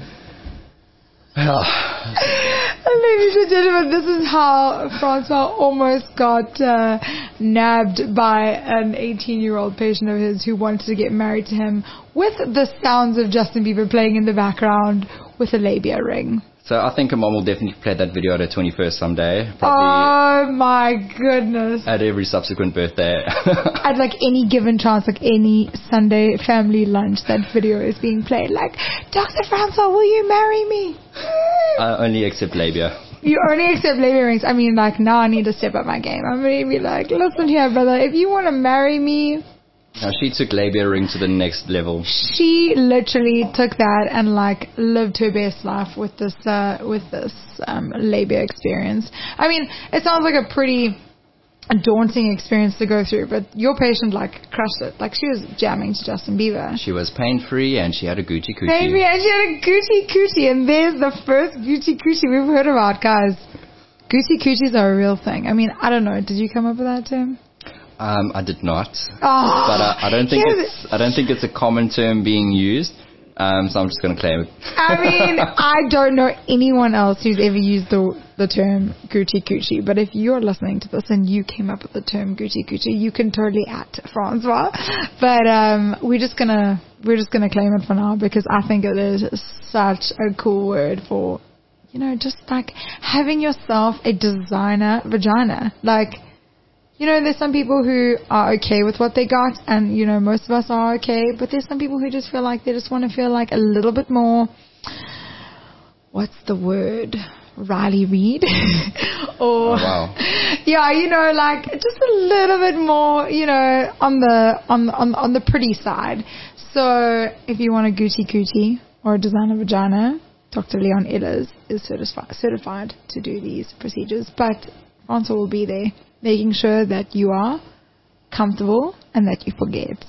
A: Ladies and gentlemen, this is how Francois almost got uh, nabbed by an eighteen-year-old patient of his who wanted to get married to him with the sounds of Justin Bieber playing in the background with a labia ring.
B: So I think her mom will definitely play that video at her twenty-first someday. Probably
A: oh my goodness.
B: At every subsequent birthday.
A: At like any given chance, like any Sunday family lunch, that video is being played. Like, Doctor Francois, will you marry me?
B: I only accept labia.
A: You only accept labia rings. I mean, like, now I need to step up my game. I'm going to be like, listen here, brother, if you want to marry me...
B: Now, she took labia ring to the next level.
A: She literally took that and like lived her best life with this uh, with this um, labia experience. I mean, it sounds like a pretty a daunting experience to go through, but your patient like crushed it. Like she was jamming to Justin Bieber.
B: She was pain-free and she had a Gucci Coochie.
A: Pain-free and she had a Gucci Coochie, and there's the first Gucci Coochie we've heard about, guys. Gucci Coochies are a real thing. I mean, I don't know. Did you come up with that term?
B: Um, I did not.
A: Oh,
B: but uh, I don't think it's I don't think it's a common term being used. Um, so I'm just going to claim it.
A: I mean, I don't know anyone else who's ever used the the term Gucci Coochie. But if you're listening to this and you came up with the term Gucci Coochie, you can totally at Francois. But um, we're just gonna we're just gonna claim it for now because I think it is such a cool word for, you know, just like having yourself a designer vagina. Like, you know, there's some people who are okay with what they got, and, you know, most of us are okay, but there's some people who just feel like they just want to feel like a little bit more, what's the word, Riley Reid? or,
B: oh, wow.
A: yeah, you know, like just a little bit more, you know, on the, on, on, on the pretty side. So if you want a Gucci Coochie or a designer vagina, Doctor Leon Ehlers is certified, certified to do these procedures, but Francois will be there, making sure that you are comfortable and that you forget.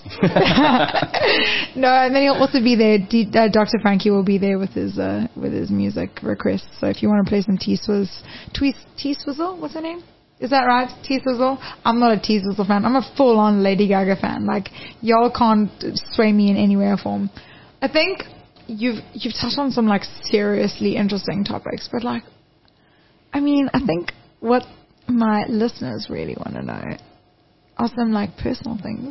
A: No, and then he'll also be there. D- uh, Doctor Frankie will be there with his uh, with his music requests. So if you want to play some T-Swizz, T-Swizzle, what's her name? Is that right? T-Swizzle? I'm not a T-Swizzle fan. I'm a full-on Lady Gaga fan. Like, y'all can't sway me in any way or form. I think you've you've touched on some like seriously interesting topics, but like, I mean, I think what my listeners really want to know are some like personal things.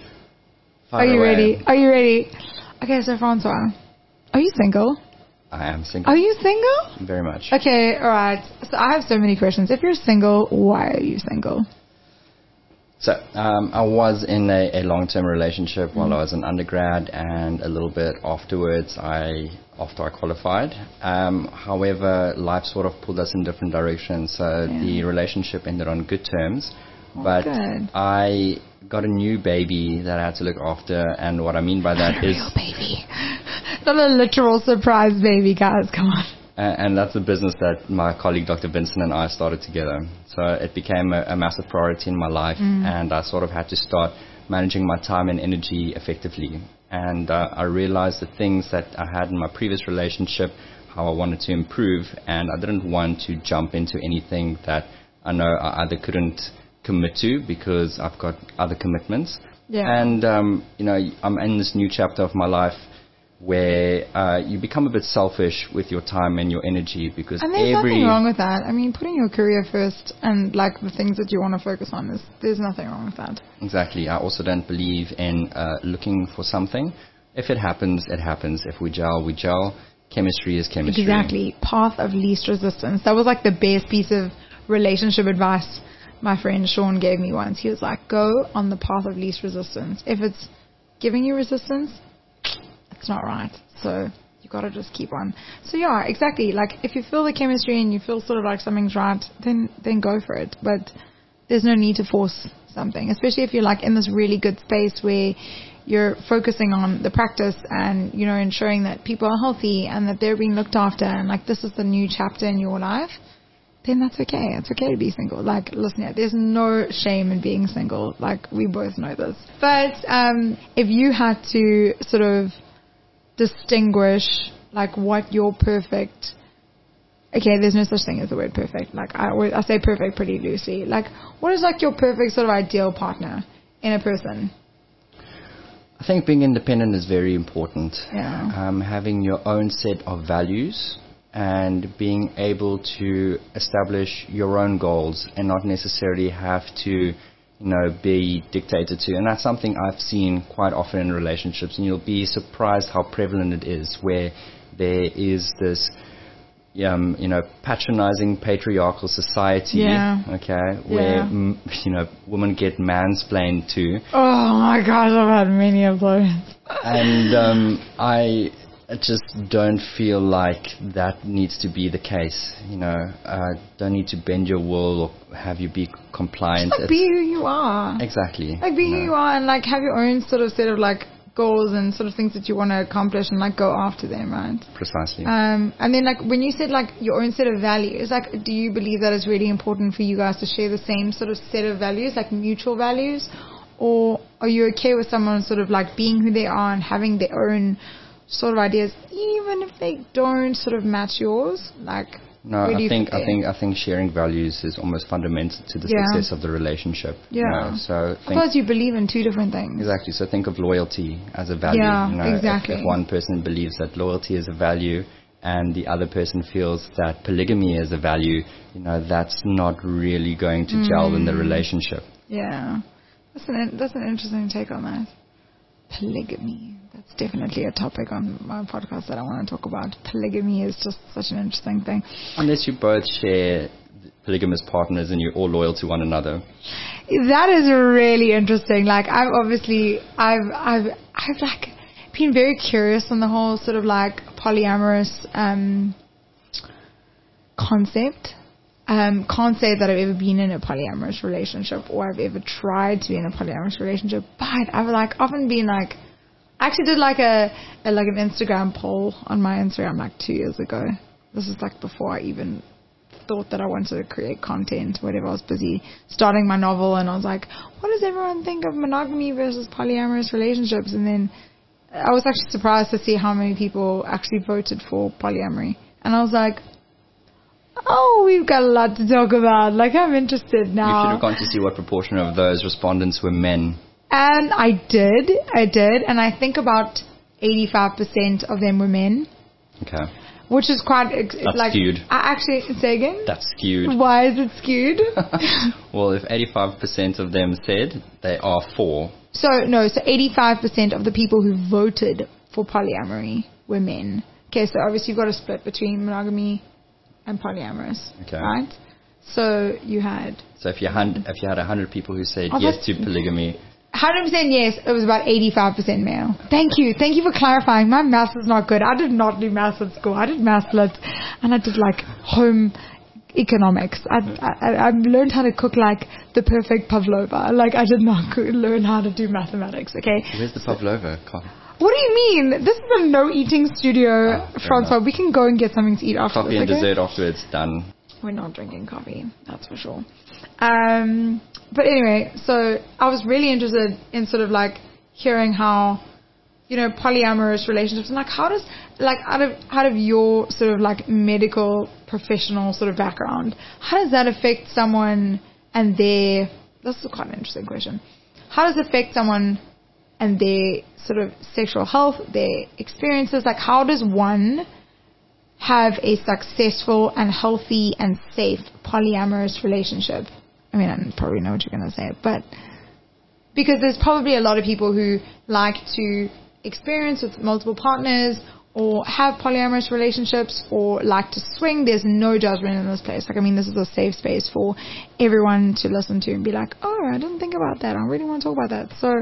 B: Fire
A: are you
B: away.
A: ready? Are you ready? Okay, so Francois, are you single?
B: I am single.
A: Are you single?
B: Very much.
A: Okay, alright. So I have so many questions. If you're single, why are you single?
B: So um, I was in a, a long-term relationship mm-hmm. while I was an undergrad, and a little bit afterwards, I after I qualified. Um, however, life sort of pulled us in different directions, so yeah. the relationship ended on good terms.
A: Oh,
B: but
A: good.
B: I got a new baby that I had to look after, and what I mean by that
A: a
B: is
A: real baby, not a literal surprise baby, guys. Come on.
B: And that's a business that my colleague Doctor Vincent and I started together. So it became a, a massive priority in my life, mm. and I sort of had to start managing my time and energy effectively. And uh, I realized the things that I had in my previous relationship, how I wanted to improve, and I didn't want to jump into anything that I know I either couldn't commit to because I've got other commitments.
A: Yeah.
B: And, um, you know, I'm in this new chapter of my life where uh, you become a bit selfish with your time and your energy, because
A: and there's
B: every
A: nothing wrong with that. I mean, putting your career first and like the things that you want to focus on, is there's nothing wrong with that.
B: Exactly. I also don't believe in uh, looking for something. If it happens, it happens. If we gel, we gel. Chemistry is chemistry.
A: Exactly. Path of least resistance. That was like the best piece of relationship advice my friend Sean gave me once. He was like, go on the path of least resistance. If it's giving you resistance, it's not right. So you got to just keep on. So yeah, exactly. Like if you feel the chemistry and you feel sort of like something's right, then then go for it. But there's no need to force something, especially if you're like in this really good space where you're focusing on the practice and, you know, ensuring that people are healthy and that they're being looked after, and like this is the new chapter in your life. Then that's okay. It's okay to be single. Like, listen, there's no shame in being single. Like, we both know this. But um, if you had to sort of distinguish, like, what your perfect... Okay, there's no such thing as the word perfect. Like, I, always, I say perfect pretty loosely. Like, what is, like, your perfect sort of ideal partner in a person?
B: I think being independent is very important.
A: Yeah.
B: Um, having your own set of values and being able to establish your own goals and not necessarily have to, you know, be dictated to. And that's something I've seen quite often in relationships, and you'll be surprised how prevalent it is, where there is this, um, you know, patronizing patriarchal society,
A: yeah.
B: okay, where,
A: yeah.
B: m- you know, women get mansplained to.
A: Oh my gosh, I've had many of those.
B: And um, I... I just don't feel like that needs to be the case. You know, uh, don't need to bend your will or have you be compliant.
A: Just like be who you are.
B: Exactly.
A: Like be
B: you
A: who
B: know.
A: you are, and like have your own sort of set of like goals and sort of things that you want to accomplish and like go after them, right?
B: Precisely.
A: Um, and then like when you said like your own set of values, like do you believe that it's really important for you guys to share the same sort of set of values, like mutual values? Or are you okay with someone sort of like being who they are and having their own sort of ideas, even if they don't sort of match yours? Like,
B: no, I think I think I think sharing values is almost fundamental to the
A: yeah.
B: success of the relationship.
A: Yeah.
B: You know? So think,
A: because you believe in two different things.
B: Exactly. So think of loyalty as a value.
A: Yeah,
B: you know,
A: exactly.
B: If, if one person believes that loyalty is a value, and the other person feels that polygamy is a value, you know, that's not really going to mm. gel in the relationship.
A: Yeah. That's an, that's an interesting take on that. Polygamy. That's definitely a topic on my podcast that I want to talk about. Polygamy is just such an interesting thing.
B: Unless you both share polygamous partners and you're all loyal to one another.
A: That is really interesting. Like, I've obviously, I've, I've, I've like been very curious on the whole sort of like polyamorous um, concept. Um, can't say that I've ever been in a polyamorous relationship or I've ever tried to be in a polyamorous relationship, but I've like often been like, I actually did like a, a like an Instagram poll on my Instagram like two years ago. This is like before I even thought that I wanted to create content, whatever. I was busy starting my novel and I was like, what does everyone think of monogamy versus polyamorous relationships? And then I was actually surprised to see how many people actually voted for polyamory. And I was like, oh, we've got a lot to talk about. Like, I'm interested now.
B: You should have gone to see what proportion of those respondents were men.
A: And I did. I did. And I think about eighty-five percent of them were men.
B: Okay.
A: Which is quite...
B: That's
A: like,
B: skewed.
A: I actually... Say again?
B: That's skewed.
A: Why is it skewed?
B: Well, if eighty-five percent of them said they are for...
A: So, no. So, eighty-five percent of the people who voted for polyamory were men. Okay, so obviously you've got a split between monogamy and polyamorous,
B: okay.
A: right? So you had...
B: So if you had if you had one hundred people who said
A: oh,
B: yes to polygamy...
A: one hundred percent yes, it was about eighty-five percent male. Thank you. Thank you for clarifying. My maths is not good. I did not do maths at school. I did maths lit, and I did like home economics. I, I, I learned how to cook like the perfect pavlova. Like I did not learn how to do mathematics, okay?
B: Where's the pavlova?
A: What do you mean? This is a no-eating studio,
B: oh,
A: Francois. We can go and get something to eat afterwards.
B: Coffee and
A: okay?
B: dessert afterwards, done.
A: We're not drinking coffee, that's for sure. Um, but anyway, so I was really interested in sort of like hearing how, you know, polyamorous relationships and like how does, like out of out of your sort of like medical professional sort of background, how does that affect someone and their, this is quite an interesting question. How does it affect someone and their sort of sexual health, their experiences? Like, how does one have a successful and healthy and safe polyamorous relationship? I mean, I probably know what you're going to say, but because there's probably a lot of people who like to experience with multiple partners or have polyamorous relationships or like to swing. There's no judgment in this place. Like, I mean, this is a safe space for everyone to listen to and be like, oh, I didn't think about that. I really want to talk about that. So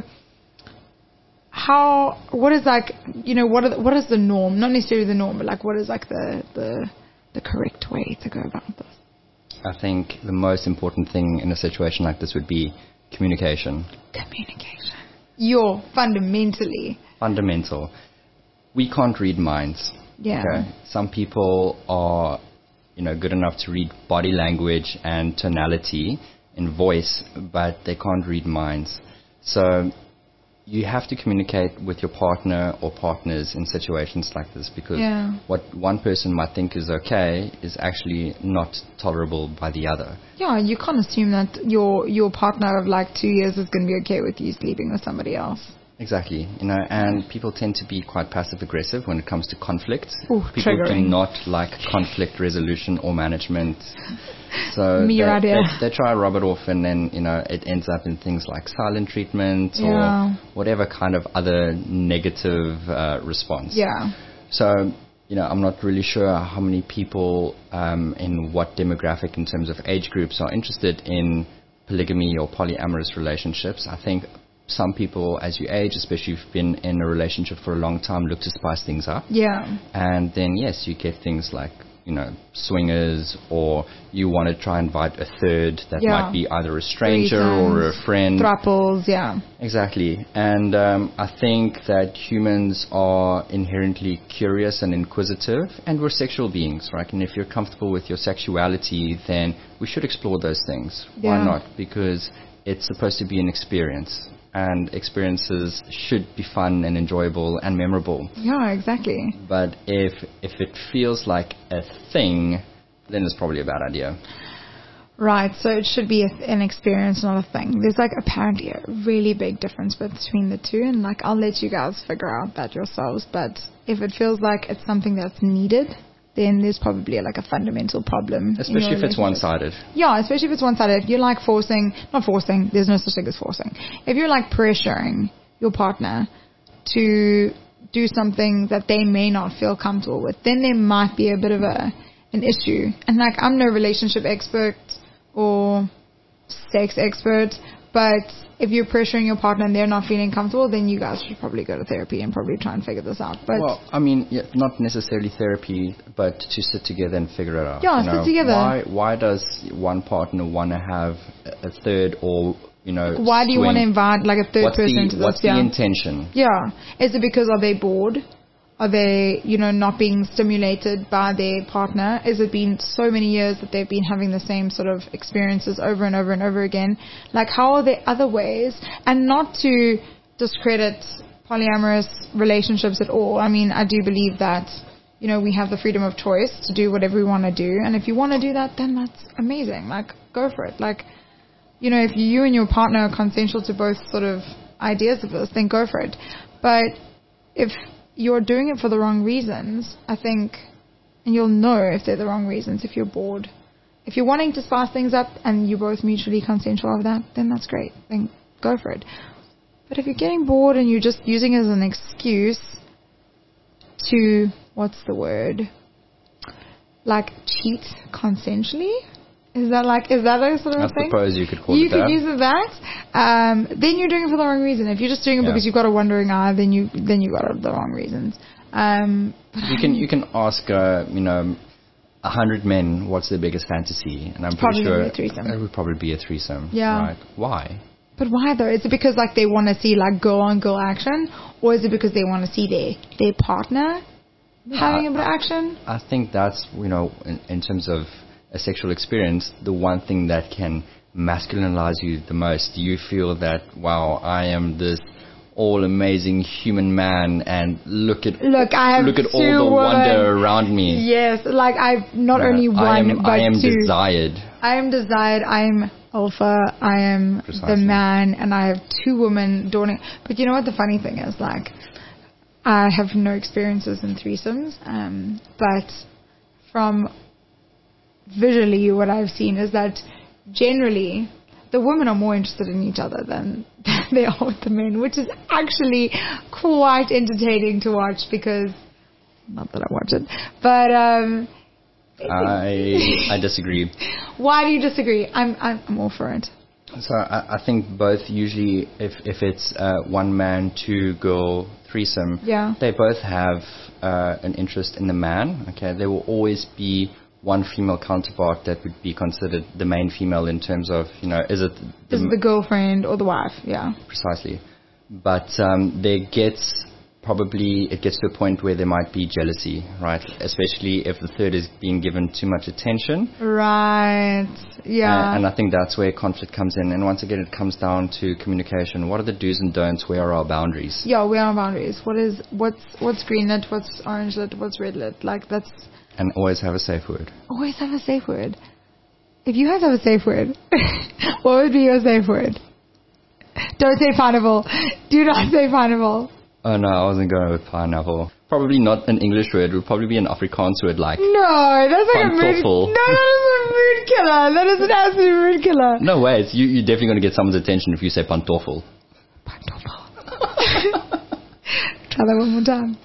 A: how, what is like, you know, what are the, what is the norm? Not necessarily the norm, but like what is like the, the, the correct way to go about this?
B: I think the most important thing in a situation like this would be communication.
A: Communication. You're fundamentally.
B: Fundamental. We can't read minds.
A: Yeah.
B: Okay? Some people are, you know, good enough to read body language and tonality in voice, but they can't read minds. So you have to communicate with your partner or partners in situations like this, because
A: yeah.
B: what one person might think is okay is actually not tolerable by the other.
A: Yeah, you can't assume that your your partner of like two years is going to be okay with you sleeping with somebody else.
B: Exactly, you know, and people tend to be quite passive aggressive when it comes to conflict.
A: Ooh,
B: people
A: triggering.
B: do not like conflict resolution or management. So
A: Me
B: they,
A: right
B: they,
A: here.
B: they try to rub it off, and then, you know, it ends up in things like silent treatment
A: yeah.
B: or whatever kind of other negative uh, response.
A: Yeah.
B: So, you know, I'm not really sure how many people um, in what demographic in terms of age groups are interested in polygamy or polyamorous relationships. I think some people, as you age, especially if you've been in a relationship for a long time, look to spice things up.
A: Yeah.
B: And then, yes, you get things like you know, swingers, or you want to try and invite a third that
A: Yeah.
B: might be either a stranger or a friend.
A: Thruples, yeah.
B: Exactly. And um, I think that humans are inherently curious and inquisitive, and we're sexual beings, right? And if you're comfortable with your sexuality, then we should explore those things.
A: Yeah.
B: Why not? Because it's supposed to be an experience, and experiences should be fun and enjoyable and memorable.
A: Yeah, exactly.
B: But if if it feels like a thing, then it's probably a bad idea.
A: Right, so it should be a, an experience, not a thing. There's like apparently a really big difference between the two, and like I'll let you guys figure out that yourselves. But if it feels like it's something that's needed, then there's probably like a fundamental problem.
B: Especially if it's one-sided.
A: Yeah, especially if it's one-sided. If you're like forcing, not forcing, there's no such thing as forcing. If you're like pressuring your partner to do something that they may not feel comfortable with, then there might be a bit of a an issue. And like, I'm no relationship expert or sex expert, but if you're pressuring your partner and they're not feeling comfortable, then you guys should probably go to therapy and probably try and figure this out. But
B: well, I mean, yeah, not necessarily therapy, but to sit together and figure it out.
A: Yeah,
B: you know,
A: sit together.
B: Why, why does one partner want to have a third, or, you know,
A: like, why do you
B: swing?
A: want to invite like a third
B: what's
A: person
B: the,
A: into this?
B: What's
A: yeah.
B: the intention?
A: Yeah. Is it because are they bored? Are they, you know, not being stimulated by their partner? Is it been so many years that they've been having the same sort of experiences over and over and over again? Like, how are there other ways? And not to discredit polyamorous relationships at all. I mean, I do believe that, you know, we have the freedom of choice to do whatever we want to do. And if you want to do that, then that's amazing. Like, go for it. Like, you know, if you and your partner are consensual to both sort of ideas of this, then go for it. But if you're doing it for the wrong reasons, I think, and you'll know if they're the wrong reasons if you're bored. If you're wanting to spice things up and you're both mutually consensual of that, then that's great. Then go for it. But if you're getting bored and you're just using it as an excuse to, what's the word? Like, cheat consensually? Is that like, is that a sort of
B: I
A: thing?
B: suppose you could call
A: you
B: it that.
A: You could use it that. Um, then you're doing it for the wrong reason. If you're just doing it
B: Yeah.
A: because you've got a wandering eye, then you then you got it for the wrong reasons. Um,
B: You can you can ask, uh, you know, a hundred men what's their biggest fantasy, and I'm pretty
A: Probably
B: sure
A: a threesome.
B: it would probably be a threesome.
A: Yeah.
B: Right? Why?
A: But why though? Is it because like they want to see like girl on girl action, or is it because they want to see their their partner having a bit of action?
B: I think that's, you know, in, in terms of a sexual experience, the one thing that can masculinize you the most. You feel that, wow, I am this all amazing human man, and look at
A: Look, I have
B: look at
A: two
B: all the
A: women.
B: wonder around me.
A: Yes, like I've not
B: Yeah,
A: only one
B: I am,
A: but
B: I am
A: two.
B: desired.
A: I am desired. I am alpha. I am
B: Precisely.
A: the man, and I have two women dawning. But you know what the funny thing is? Like, I have no experiences in threesomes, um, but from visually what I've seen is that generally the women are more interested in each other than they are with the men, which is actually quite entertaining to watch because, not that I watch it, but um,
B: I I disagree.
A: why do you disagree? I'm I'm, I'm all for it.
B: So I, I think both usually, if if it's uh, one man, two girl threesome,
A: Yeah.
B: they both have uh, an interest in the man. Okay, there will always be one female counterpart that would be considered the main female in terms of, you know, is it the,
A: Is it the girlfriend or the wife? Yeah.
B: precisely. But um, there gets probably it gets to a point where there might be jealousy, right? Especially if the third is being given too much attention.
A: Right. Yeah.
B: Uh, and I think that's where conflict comes in. And once again, it comes down to communication. What are the do's and don'ts? Where are our boundaries?
A: yeah, we are on boundaries. What is what's what's green lit? What's orange lit? What's red lit? Like that's
B: And always have a safe word.
A: always have a safe word. If you guys have a safe word, what would be your safe word? Don't say pineapple. Do not say pineapple.
B: Oh no, I wasn't going with pineapple. Probably not an English word. It would probably be an Afrikaans word like.
A: No, that's like a mood.
B: Pantoffel.
A: No, that is a mood killer. That is an absolute mood killer.
B: No way. It's, you, you're definitely going to get someone's attention if you say pantoffel.
A: Pantoffel. Try that one more time.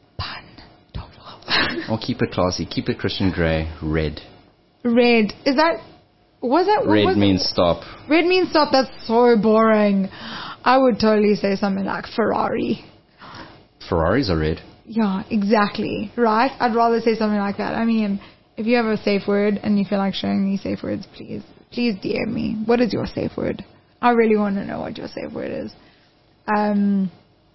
A: Pantoffel.
B: Or keep it classy. Keep it Christian Grey. Red.
A: Red. Is that... Was that... what
B: Red
A: was
B: means
A: it?
B: stop.
A: Red means stop. That's so boring. I would totally say something like Ferrari.
B: Ferraris are red.
A: Yeah, exactly. Right? I'd rather say something like that. I mean, if you have a safe word and you feel like sharing these safe words, please, please D M me. What is your safe word? I really want to know what your safe word is. Um,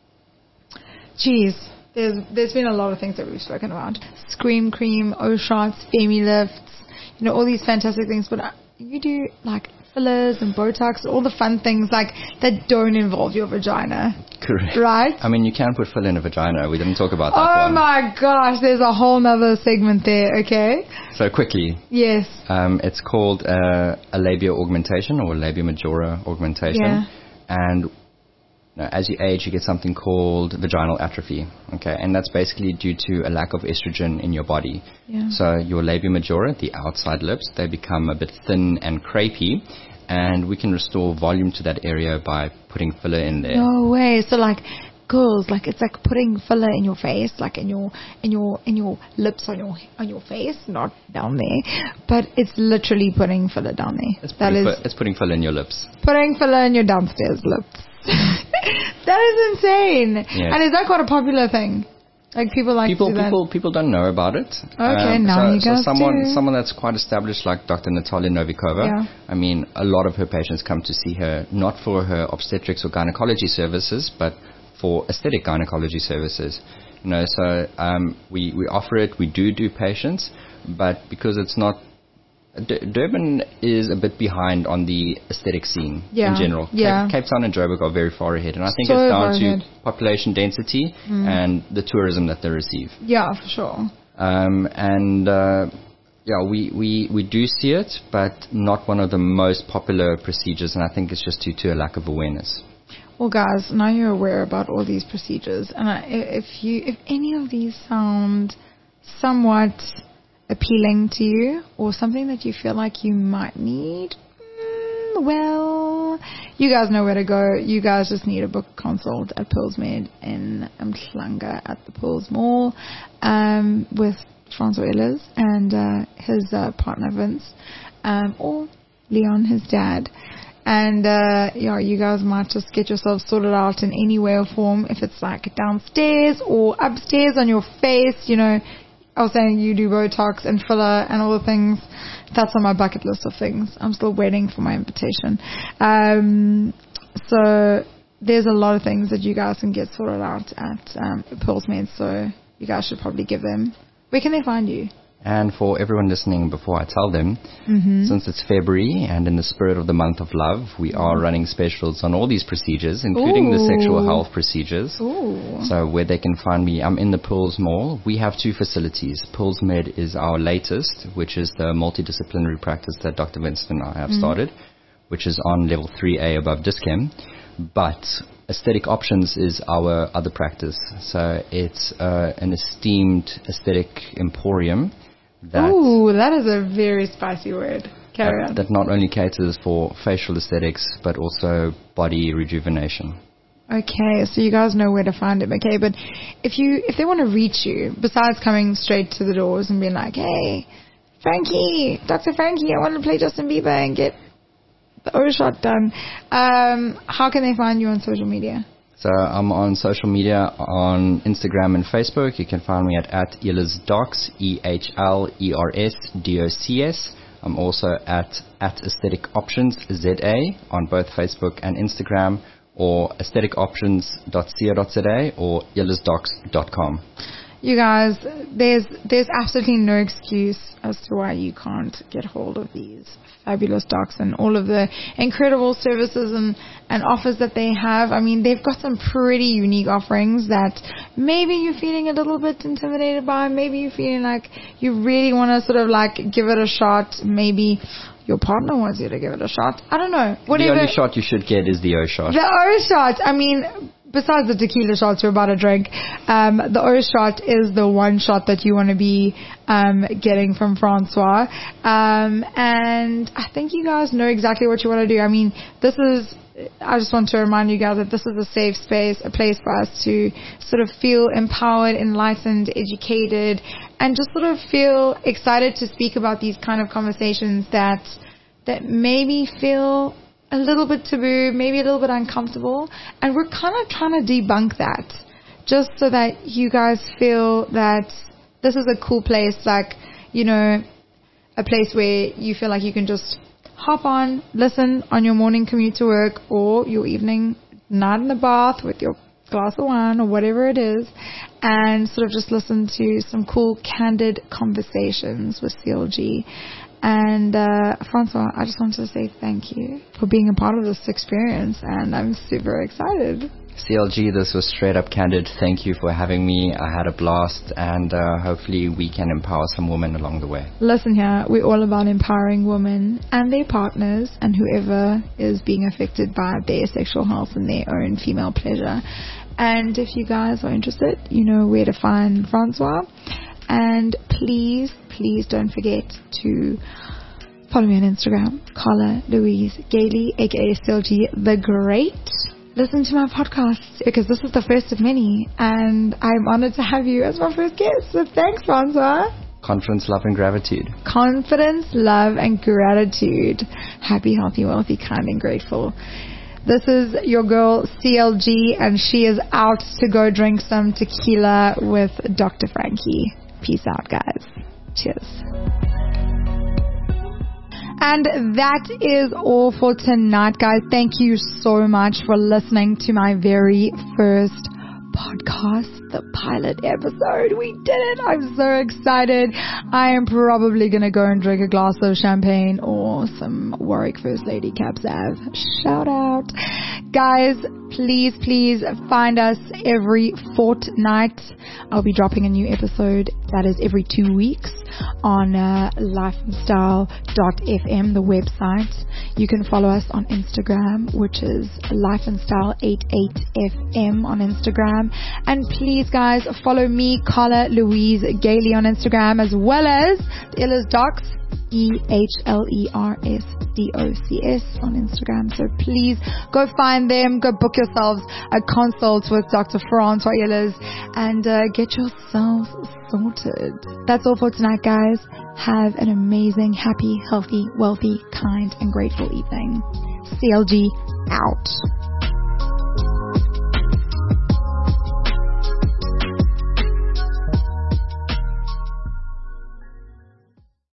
A: geez, there's there's been a lot of things that we've spoken about. Scream Cream, O-Shots, Femi Lifts, you know, all these fantastic things. But you do like fillers and Botox, all the fun things like that don't involve your vagina.
B: Correct.
A: Right?
B: I mean, you can put filler in a vagina. We didn't talk about that
A: Oh
B: one.
A: my gosh, there's a whole nother segment there, okay?
B: So quickly.
A: Yes.
B: Um, it's called uh, a labia augmentation or labia majora augmentation.
A: Yeah.
B: And you know, as you age, you get something called vaginal atrophy. Okay, and that's basically due to a lack of estrogen in your body.
A: Yeah.
B: So your labia majora, the outside lips, they become a bit thin and crepey, and we can restore volume to that area by putting filler in there.
A: No way. So like girls, like it's like putting filler in your face, like in your in your in your lips on your on your face, not down there, but it's literally putting filler down there.
B: It's
A: That
B: putting,
A: is
B: fi- it's putting filler in your lips.
A: putting filler in your downstairs lips. That is insane.
B: Yes.
A: And is that quite a popular thing? Like people like
B: People,
A: to do that?
B: people, people don't know about it.
A: Okay, now
B: so,
A: you
B: so
A: guys
B: someone,
A: do.
B: someone that's quite established, like Doctor Natalia Novikova.
A: Yeah.
B: I mean, a lot of her patients come to see her not for her obstetrics or gynecology services, but for aesthetic gynecology services. You know, so um, we we offer it. We do do patients, but because it's not. D- Durban is a bit behind on the aesthetic scene
A: Yeah,
B: in general.
A: yeah.
B: Cape, Cape Town and Joburg are very far ahead, and I think
A: So
B: it's
A: far
B: down
A: ahead.
B: to population density and the tourism that they receive.
A: Yeah, for sure.
B: Um, and uh, yeah, we, we, we do see it, but not one of the most popular procedures, and I think it's just due to a lack of awareness.
A: Well, guys, now you're aware about all these procedures, and I, if you, if any of these sound somewhat appealing to you, or something that you feel like you might need, mm, well, you guys know where to go. You guys just need a book consult at Pulsmed in Mhlanga at the Pulse Mall, um, with Francois Ehlers and uh, his uh, partner Vince, um, or Leon, his dad. And, uh, yeah, you guys might just get yourself sorted out in any way or form. If it's like downstairs or upstairs on your face, you know, I was saying you do Botox and filler and all the things. That's on my bucket list of things. I'm still waiting for my invitation. Um, so there's a lot of things that you guys can get sorted out at um, Pulsmed. So you guys should probably give them. Where can they find you?
B: And for everyone listening, before I tell them,
A: Mm-hmm.
B: since it's February and in the spirit of the month of love, we are running specials on all these procedures, including the sexual
A: Ooh.
B: health procedures.
A: Ooh.
B: So where they can find me, I'm in the Pools Mall. We have two facilities. Pools Med is our latest, which is the multidisciplinary practice that Doctor Vincent and I have
A: Mm-hmm.
B: started, which is on level three A above Dischem. But Aesthetic Options is our other practice. So it's uh, an esteemed aesthetic emporium that
A: Ooh, that is a very spicy word. Carry
B: that,
A: on.
B: that not only caters for facial aesthetics but also body rejuvenation.
A: Okay, so you guys know where to find him. Okay, but if you if they want to reach you, besides coming straight to the doors and being like, "Hey, Frankie, Doctor Frankie, I want to play Justin Bieber and get the O-Shot done," um, how can they find you on social media?
B: So I'm on social media on Instagram and Facebook. You can find me at, at EhlersDocs, E H L E R S D O C S. I'm also at, at Aesthetic Options, Z A, on both Facebook and Instagram, or aesthetic options dot co dot za or ehlersdocs dot com.
A: You guys, there's there's absolutely no excuse as to why you can't get hold of these fabulous docs and all of the incredible services and, and offers that they have. I mean, they've got some pretty unique offerings that maybe you're feeling a little bit intimidated by. Maybe you're feeling like you really want to sort of like give it a shot. Maybe your partner wants you to give it a shot. I don't know. Whatever.
B: The only shot you should get is the O-Shot.
A: The O-Shot, I mean, besides the tequila shots you're about to drink, um, the O-Shot is the one shot that you want to be um, getting from Francois. Um, and I think you guys know exactly what you want to do. I mean, this is, I just want to remind you guys that this is a safe space, a place for us to sort of feel empowered, enlightened, educated, and just sort of feel excited to speak about these kind of conversations that that maybe feel a little bit taboo, maybe a little bit uncomfortable, and we're kind of trying to debunk that, just so that you guys feel that this is a cool place. Like, you know, a place where you feel like you can just hop on, listen on your morning commute to work or your evening night in the bath with your glass of wine or whatever it is, and sort of just listen to some cool, candid conversations with C L G. And uh, Francois, I just wanted to say thank you for being a part of this experience, and I'm super excited.
B: C L G, this was Straight Up Candid. Thank you for having me. I had a blast, and uh, hopefully we can empower some women along the way.
A: Listen here, we're all about empowering women and their partners and whoever is being affected by their sexual health and their own female pleasure. And if you guys are interested, you know where to find Francois. And please, please don't forget to follow me on Instagram, Carla Louise Gailey, aka C L G the Great. Listen to my podcast because this is the first of many, and I'm honored to have you as my first guest. So thanks, Francois.
B: Confidence, love, and gratitude.
A: Confidence, love, and gratitude. Happy, healthy, wealthy, kind, and grateful. This is your girl C L G, and she is out to go drink some tequila with Doctor Frankie. Peace out, guys. Cheers. And that is all for tonight, guys. Thank you so much for listening to my very first podcast, the pilot episode. We did it. I'm so excited. I am probably going to go and drink a glass of champagne or some Warwick First Lady Cab Sav. Shout out. Guys, please, please find us every fortnight. I'll be dropping a new episode that is every two weeks on uh, lifestyle dot f m, the website. You can follow us on Instagram, which is lifestyle eighty-eight F M on Instagram. And please, guys, follow me, Carla Louise Gailey, on Instagram, as well as the Illers Docs, E H L E R S D O C S on Instagram. So please go find them, go book yourselves a consult with Doctor Francois Illers, and uh, get yourselves sorted. That's all for tonight, guys. Have an amazing, happy, healthy, wealthy, kind, and grateful evening. C L G out.